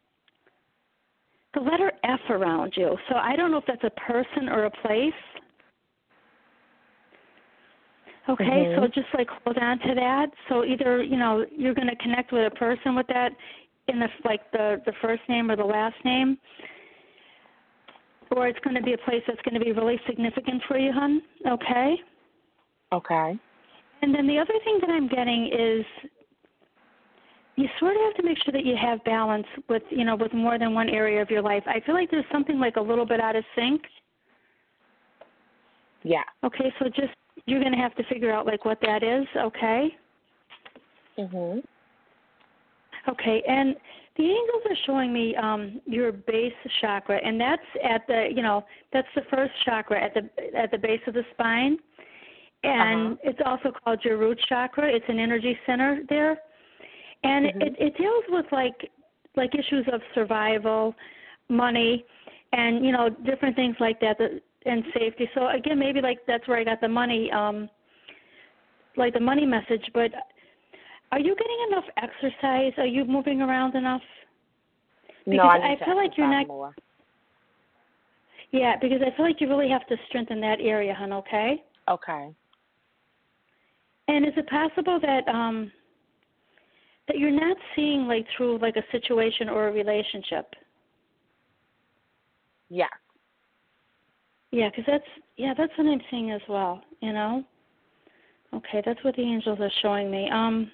the letter F around you. So I don't know if that's a person or a place. Okay, mm-hmm. so just like hold on to that. So either, you know, you're going to connect with a person with that in the like the, the first name or the last name, or it's going to be a place that's going to be really significant for you, hon. Okay? Okay. And then the other thing that I'm getting is you sort of have to make sure that you have balance with, you know, with more than one area of your life. I feel like there's something like a little bit out of sync. Yeah. Okay, so just you're going to have to figure out like what that is, okay? Mhm. Okay, and the angels are showing me um, your base chakra, and that's at the, you know, that's the first chakra at the at the base of the spine, and uh-huh. it's also called your root chakra. It's an energy center there, and mm-hmm. it, it deals with like like issues of survival, money, and you know different things like that, that and safety. So again, maybe like that's where I got the money, um, like the money message, but. Are you getting enough exercise? Are you moving around enough? Because no, I, need I to feel like you're not. More. Yeah, because I feel like you really have to strengthen that area, hon. Okay. Okay. And is it possible that um that you're not seeing like through like a situation or a relationship? Yeah. Yeah, because that's yeah that's what I'm seeing as well. You know. Okay, that's what the angels are showing me. Um.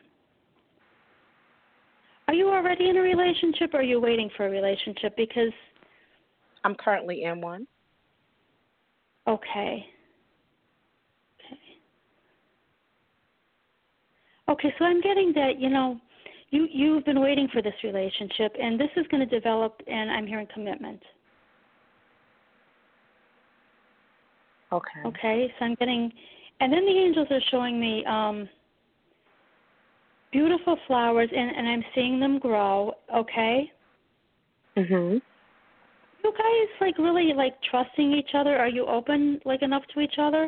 Are you already in a relationship or are you waiting for a relationship? Because I'm currently in one. Okay. Okay. Okay, so I'm getting that, you know, you, you've been waiting for this relationship, and this is going to develop, and I'm hearing commitment. Okay. Okay, so I'm getting, and then the angels are showing me um, beautiful flowers, and, and I'm seeing them grow, okay? Mhm. You guys, like, really, like, trusting each other? Are you open, like, enough to each other?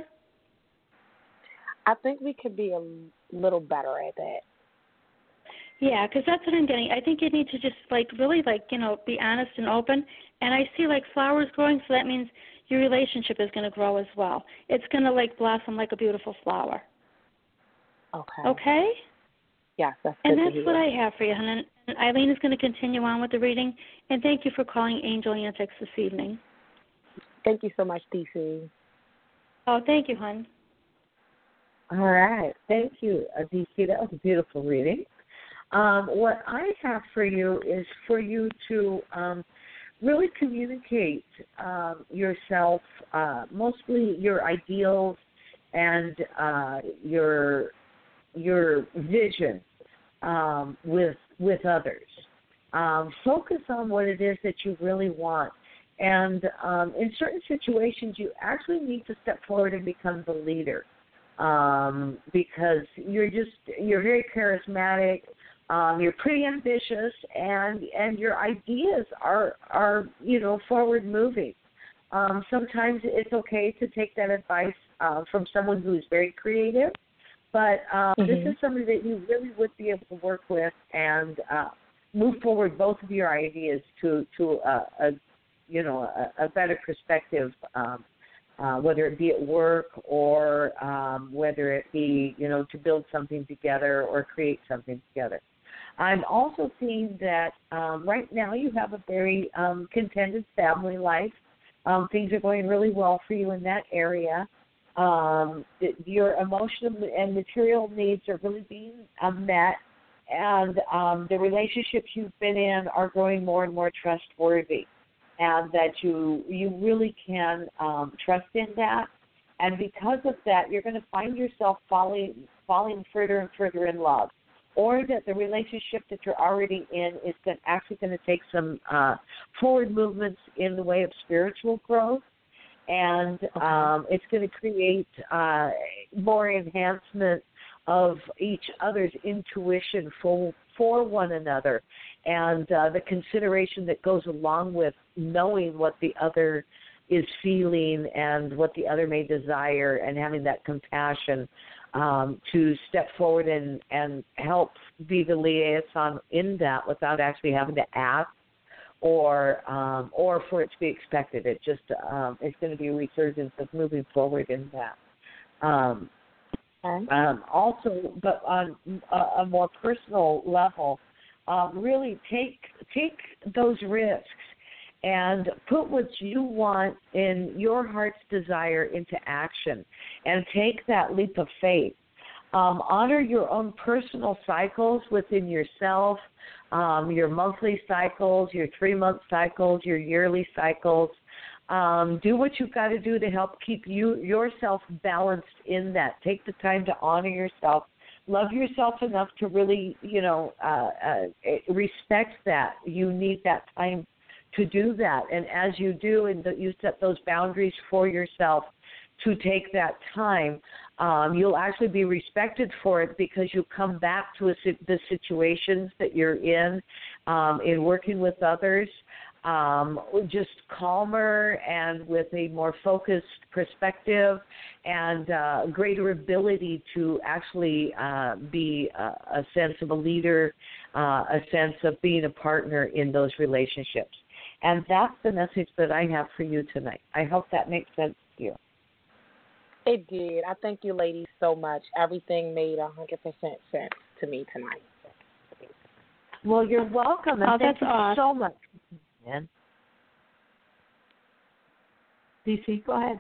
I think we could be a little better at that. Yeah, because that's what I'm getting. I think you need to just, like, really, like, you know, be honest and open. And I see, like, flowers growing, so that means your relationship is going to grow as well. It's going to, like, blossom like a beautiful flower. Okay. Okay? Yes, that's good And that's to hear. what I have for you, hon. And Eileen is going to continue on with the reading. And thank you for calling Angel Antics this evening. Thank you so much, D C. Oh, thank you, hon. All right. Thank you, D C. That was a beautiful reading. Um, what I have for you is for you to um, really communicate um, yourself, uh, mostly your ideals and uh, your your vision um, with with others. Um, focus on what it is that you really want. And um, in certain situations, you actually need to step forward and become the leader um, because you're just you're very charismatic. Um, you're pretty ambitious, and and your ideas are are you know forward moving. Um, sometimes it's okay to take that advice uh, from someone who's very creative. But um, mm-hmm. this is somebody that you really would be able to work with and uh, move forward both of your ideas to to a, a you know a, a better perspective, um, uh, whether it be at work or um, whether it be you know to build something together or create something together. I'm also seeing that um, right now you have a very um, contented family life. Um, things are going really well for you in that area. Um, your emotional and material needs are really being uh, met, and um, the relationships you've been in are growing more and more trustworthy, and that you you really can um, trust in that. And because of that, you're going to find yourself falling falling further and further in love, or that the relationship that you're already in is going, actually going to take some uh, forward movements in the way of spiritual growth, and um, it's going to create uh, more enhancement of each other's intuition for for one another, and uh, the consideration that goes along with knowing what the other is feeling and what the other may desire, and having that compassion um, to step forward and, and help be the liaison in that without actually having to ask or um, or for it to be expected. It just um, it's going to be a resurgence of moving forward in that. Um, um, also, but on a, a more personal level, um, really take take those risks and put what you want in your heart's desire into action, and take that leap of faith. Um, honor your own personal cycles within yourself, um, your monthly cycles, your three-month cycles, your yearly cycles. Um, do what you've got to do to help keep you yourself balanced in that. Take the time to honor yourself. Love yourself enough to really, you know, uh, uh, respect that. You need that time to do that. And as you do, and you set those boundaries for yourself to take that time, um, you'll actually be respected for it, because you come back to a, the situations that you're in, um, in working with others, um, just calmer and with a more focused perspective, and uh, greater ability to actually uh, be a, a sense of a leader, uh, a sense of being a partner in those relationships. And that's the message that I have for you tonight. I hope that makes sense to you. It did. I thank you ladies so much. Everything made one hundred percent sense to me tonight. Well, you're welcome. And oh, thank that's you awesome. so much. Man. D C, go ahead.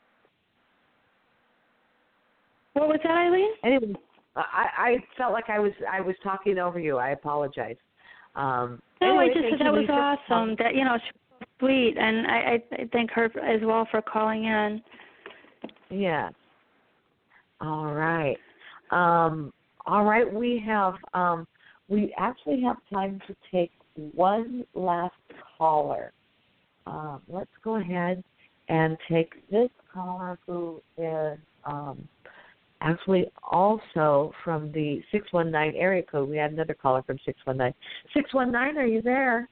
What was that, Eileen? Anyway, I, I felt like I was I was talking over you. I apologize. Um, no, anyway, I just said that was awesome. That you know, she's so sweet, and I, I, I thank her as well for calling in. Yeah. All right. Um, all right. We have um, we actually have time to take one last caller. Um, let's go ahead and take this caller, who is um, actually also from the six one nine area code. We had another caller from six one nine. six one nine, are you there?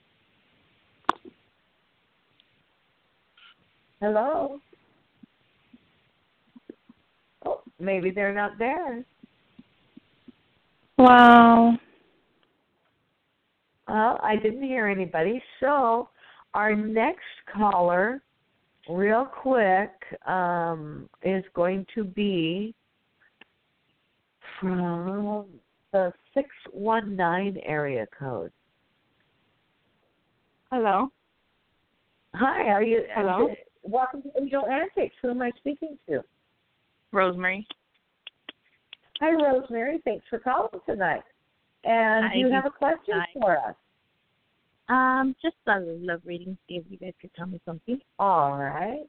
Hello? Oh, maybe they're not there. Wow. Well, I didn't hear anybody. So our next caller, real quick, um, is going to be from the six one nine area code. Hello. Hi, are you? Hello. Uh, welcome to Angel Antics. Who am I speaking to? Rosemary. Hi, Rosemary. Thanks for calling tonight. And Hi. do you have a question Hi. for us? Um, just a love reading. See if you guys could tell me something. All right.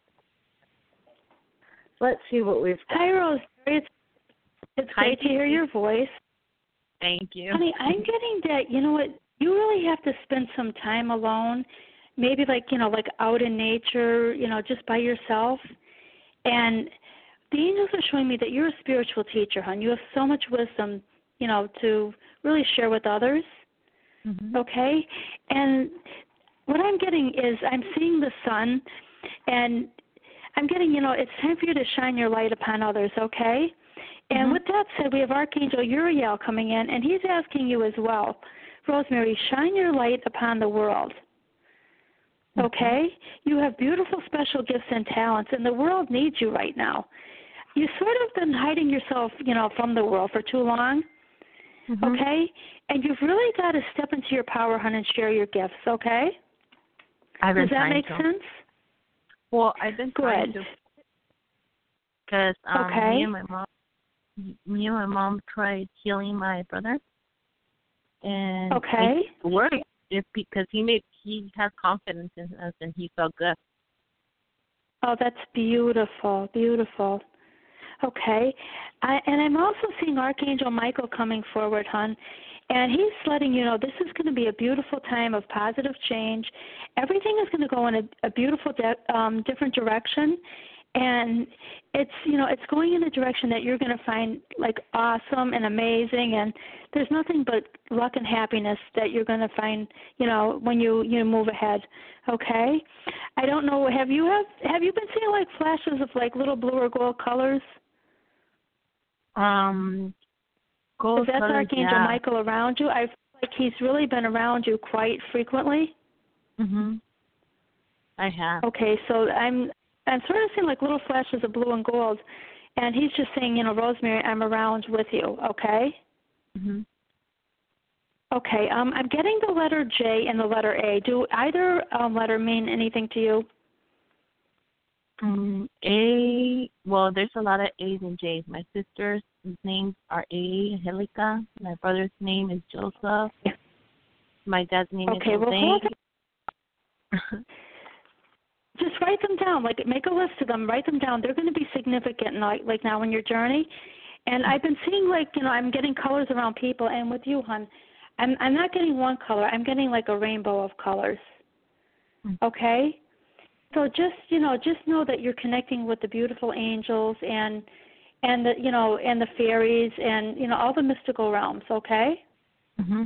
Let's see what we've got. Hi, Rosemary. It's, it's Hi, great to hear your voice. Thank you. Honey, I'm getting that, you know what, you really have to spend some time alone, maybe like, you know, like out in nature, you know, just by yourself. And the angels are showing me that you're a spiritual teacher, hon. You have so much wisdom, you know, to really share with others. Mm-hmm. Okay? And what I'm getting is I'm seeing the sun, and I'm getting, you know, it's time for you to shine your light upon others, okay? And mm-hmm. with that said, we have Archangel Uriel coming in, and he's asking you as well Rosemary, shine your light upon the world. Okay? You have beautiful special gifts and talents, and the world needs you right now. You've sort of been hiding yourself, you know, from the world for too long. Mm-hmm. Okay? And you've really got to step into your power, hon, and share your gifts, okay? I've been Does that trying make to. sense? Well, I've been Good. trying to. Because um, okay. me and my mom, me and my mom tried healing my brother, and okay. it worked. It's because he made he has confidence in us, and he felt good. Oh, that's beautiful, beautiful. Okay, I, and I'm also seeing Archangel Michael coming forward, hon, and he's letting you know this is going to be a beautiful time of positive change. Everything is going to go in a, a beautiful, de- um, different direction, and it's you know it's going in a direction that you're going to find like awesome and amazing, and there's nothing but luck and happiness that you're going to find you know when you you move ahead. Okay, I don't know. Have you have have you been seeing like flashes of like little blue or gold colors? Um, gold that's colors, Archangel yeah. Michael around you. I feel like he's really been around you quite frequently. Mhm. I have. Okay, so I'm I'm sort of seeing like little flashes of blue and gold, and he's just saying, you know, Rosemary, I'm around with you. Okay. Mhm. Okay. Um, I'm getting the letter J and the letter A. Do either um, letter mean anything to you? Um, A, well, there's a lot of A's and J's. My sister's names are A, Angelica. My brother's name is Joseph. My dad's name okay, is well, Jose. Just write them down. Like, make a list of them. Write them down. They're going to be significant, like, like now in your journey. And I've been seeing, like, you know, I'm getting colors around people. And with you, hon, I'm I'm not getting one color. I'm getting like a rainbow of colors. Okay. So just, you know, just know that you're connecting with the beautiful angels and and the, you know, and the fairies and, you know, all the mystical realms, okay? Mhm.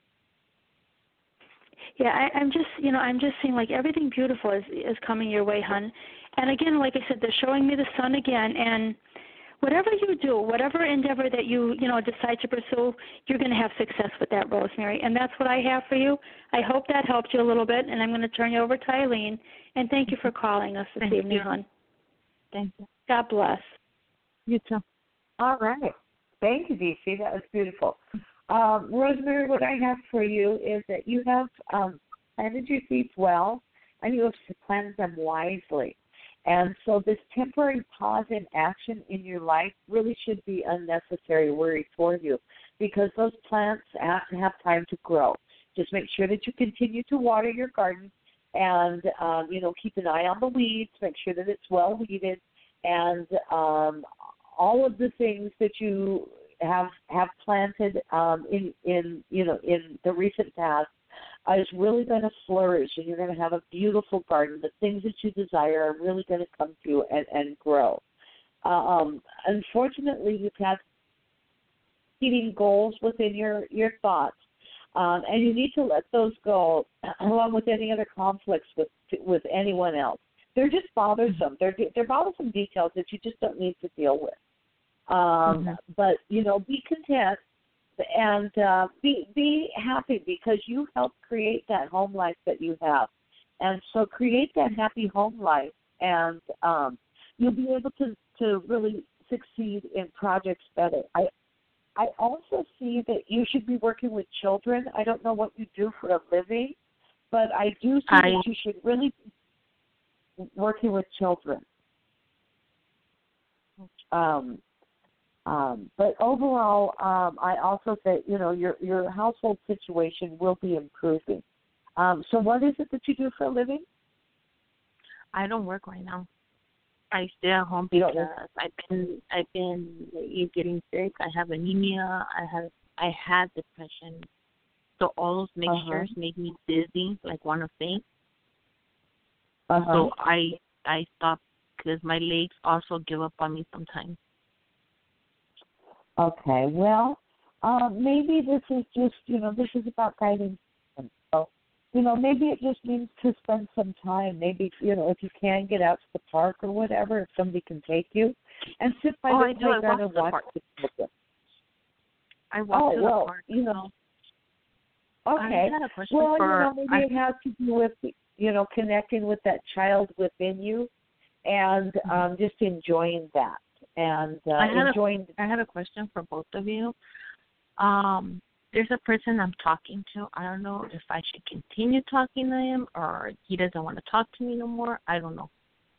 Yeah, I, I'm just, you know, I'm just seeing like everything beautiful is is coming your way, hon. And again, like I said, they're showing me the sun again, and whatever you do, whatever endeavor that you, you know, decide to pursue, you're going to have success with that, Rosemary. And that's what I have for you. I hope that helped you a little bit, and I'm going to turn you over to Eileen. And thank you for calling us this Thank evening, you. hon. Thank you. God bless. You too. All right. Thank you, D C. That was beautiful. Um, Rosemary, what I have for you is that you have um, planted your seeds well, and you have planted them wisely. And so this temporary pause in action in your life really should be unnecessary worry for you, because those plants have to have time to grow. Just make sure that you continue to water your garden and, um, you know, keep an eye on the weeds, make sure that it's well weeded, and um, all of the things that you have have planted um, in, in, you know, in the recent past Uh, is really going to flourish, and you're going to have a beautiful garden. The things that you desire are really going to come to you and, and grow. Um, unfortunately, you've had competing goals within your, your thoughts, um, and you need to let those go, along with any other conflicts with with anyone else. They're just bothersome. They're they're bothersome details that you just don't need to deal with. Um, mm-hmm. But you know, be content. And uh, be be happy, because you helped create that home life that you have. And so create that happy home life, and um, you'll be able to, to really succeed in projects better. I I also see that you should be working with children. I don't know what you do for a living, but I do see I, that you should really be working with children. Um Um, but overall, um, I also say, you know, your your household situation will be improving. Um, so what is it that you do for a living? I don't work right now. I stay at home because I've been I've been getting sick. I have anemia. I have I had depression. So all those mixtures uh-huh. make me dizzy, like want to faint. Uh-huh. So I I stopped because my legs also give up on me sometimes. Okay, well, uh, maybe this is just, you know, this is about guidance. So, you know, maybe it just means to spend some time. Maybe, you know, if you can get out to the park or whatever, if somebody can take you, and sit by oh, the I playground do. I and watch the the children. I walk oh, to well, the park. You know, Okay. I had a question well, for, you know, maybe I, it has to do with, you know, connecting with that child within you and mm-hmm. um, just enjoying that and uh, I had enjoying. A, I had a question for both of you. Um, there's a person I'm talking to. I don't know if I should continue talking to him or he doesn't want to talk to me no more. I don't know.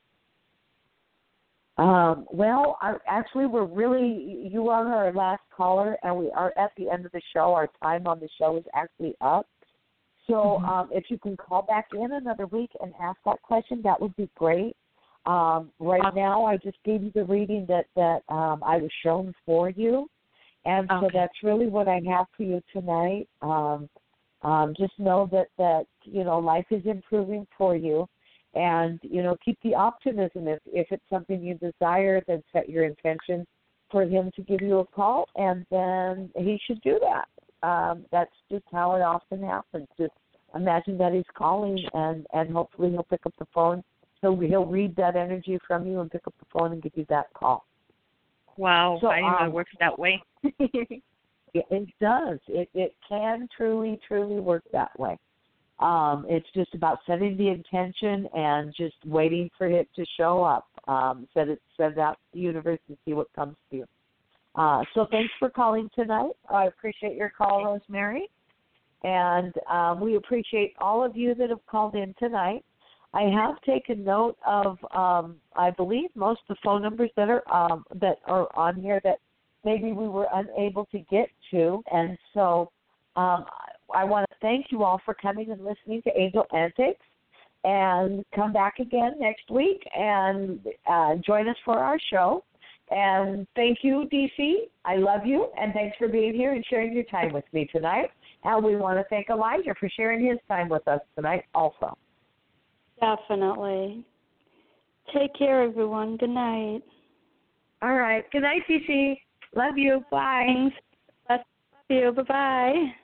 Um, well, I, actually, we're really, you are our last caller, and we are at the end of the show. Our time on the show is actually up. So mm-hmm. um, if you can call back in another week and ask that question, that would be great. Um, right okay. now, I just gave you the reading that, that um, I was shown for you, and okay. so that's really what I have for you tonight. Um, um, just know that, that, you know, life is improving for you. And, you know, keep the optimism. If, if it's something you desire, then set your intention for him to give you a call, and then he should do that. Um, that's just how it often happens. Just imagine that he's calling, and, and hopefully he'll pick up the phone. He'll, he'll read that energy from you and pick up the phone and give you that call. Wow, so, I didn't know um, it works that way. it, it does. It, it can truly, truly work that way. Um, it's just about setting the intention and just waiting for it to show up. Um, set it, set it out to the universe and see what comes to you. Uh, so thanks for calling tonight. I appreciate your call, Rosemary. And um, we appreciate all of you that have called in tonight. I have taken note of, um, I believe, most of the phone numbers that are um, that are on here that maybe we were unable to get to. And so um, I want to thank you all for coming and listening to Angel Antics, and come back again next week and uh, join us for our show. And thank you, D C. I love you, and thanks for being here and sharing your time with me tonight. And we want to thank Elijah for sharing his time with us tonight also. Definitely. Take care, everyone. Good night. All right. Good night, D C. Love you. Bye. Thanks. Love you. Bye-bye.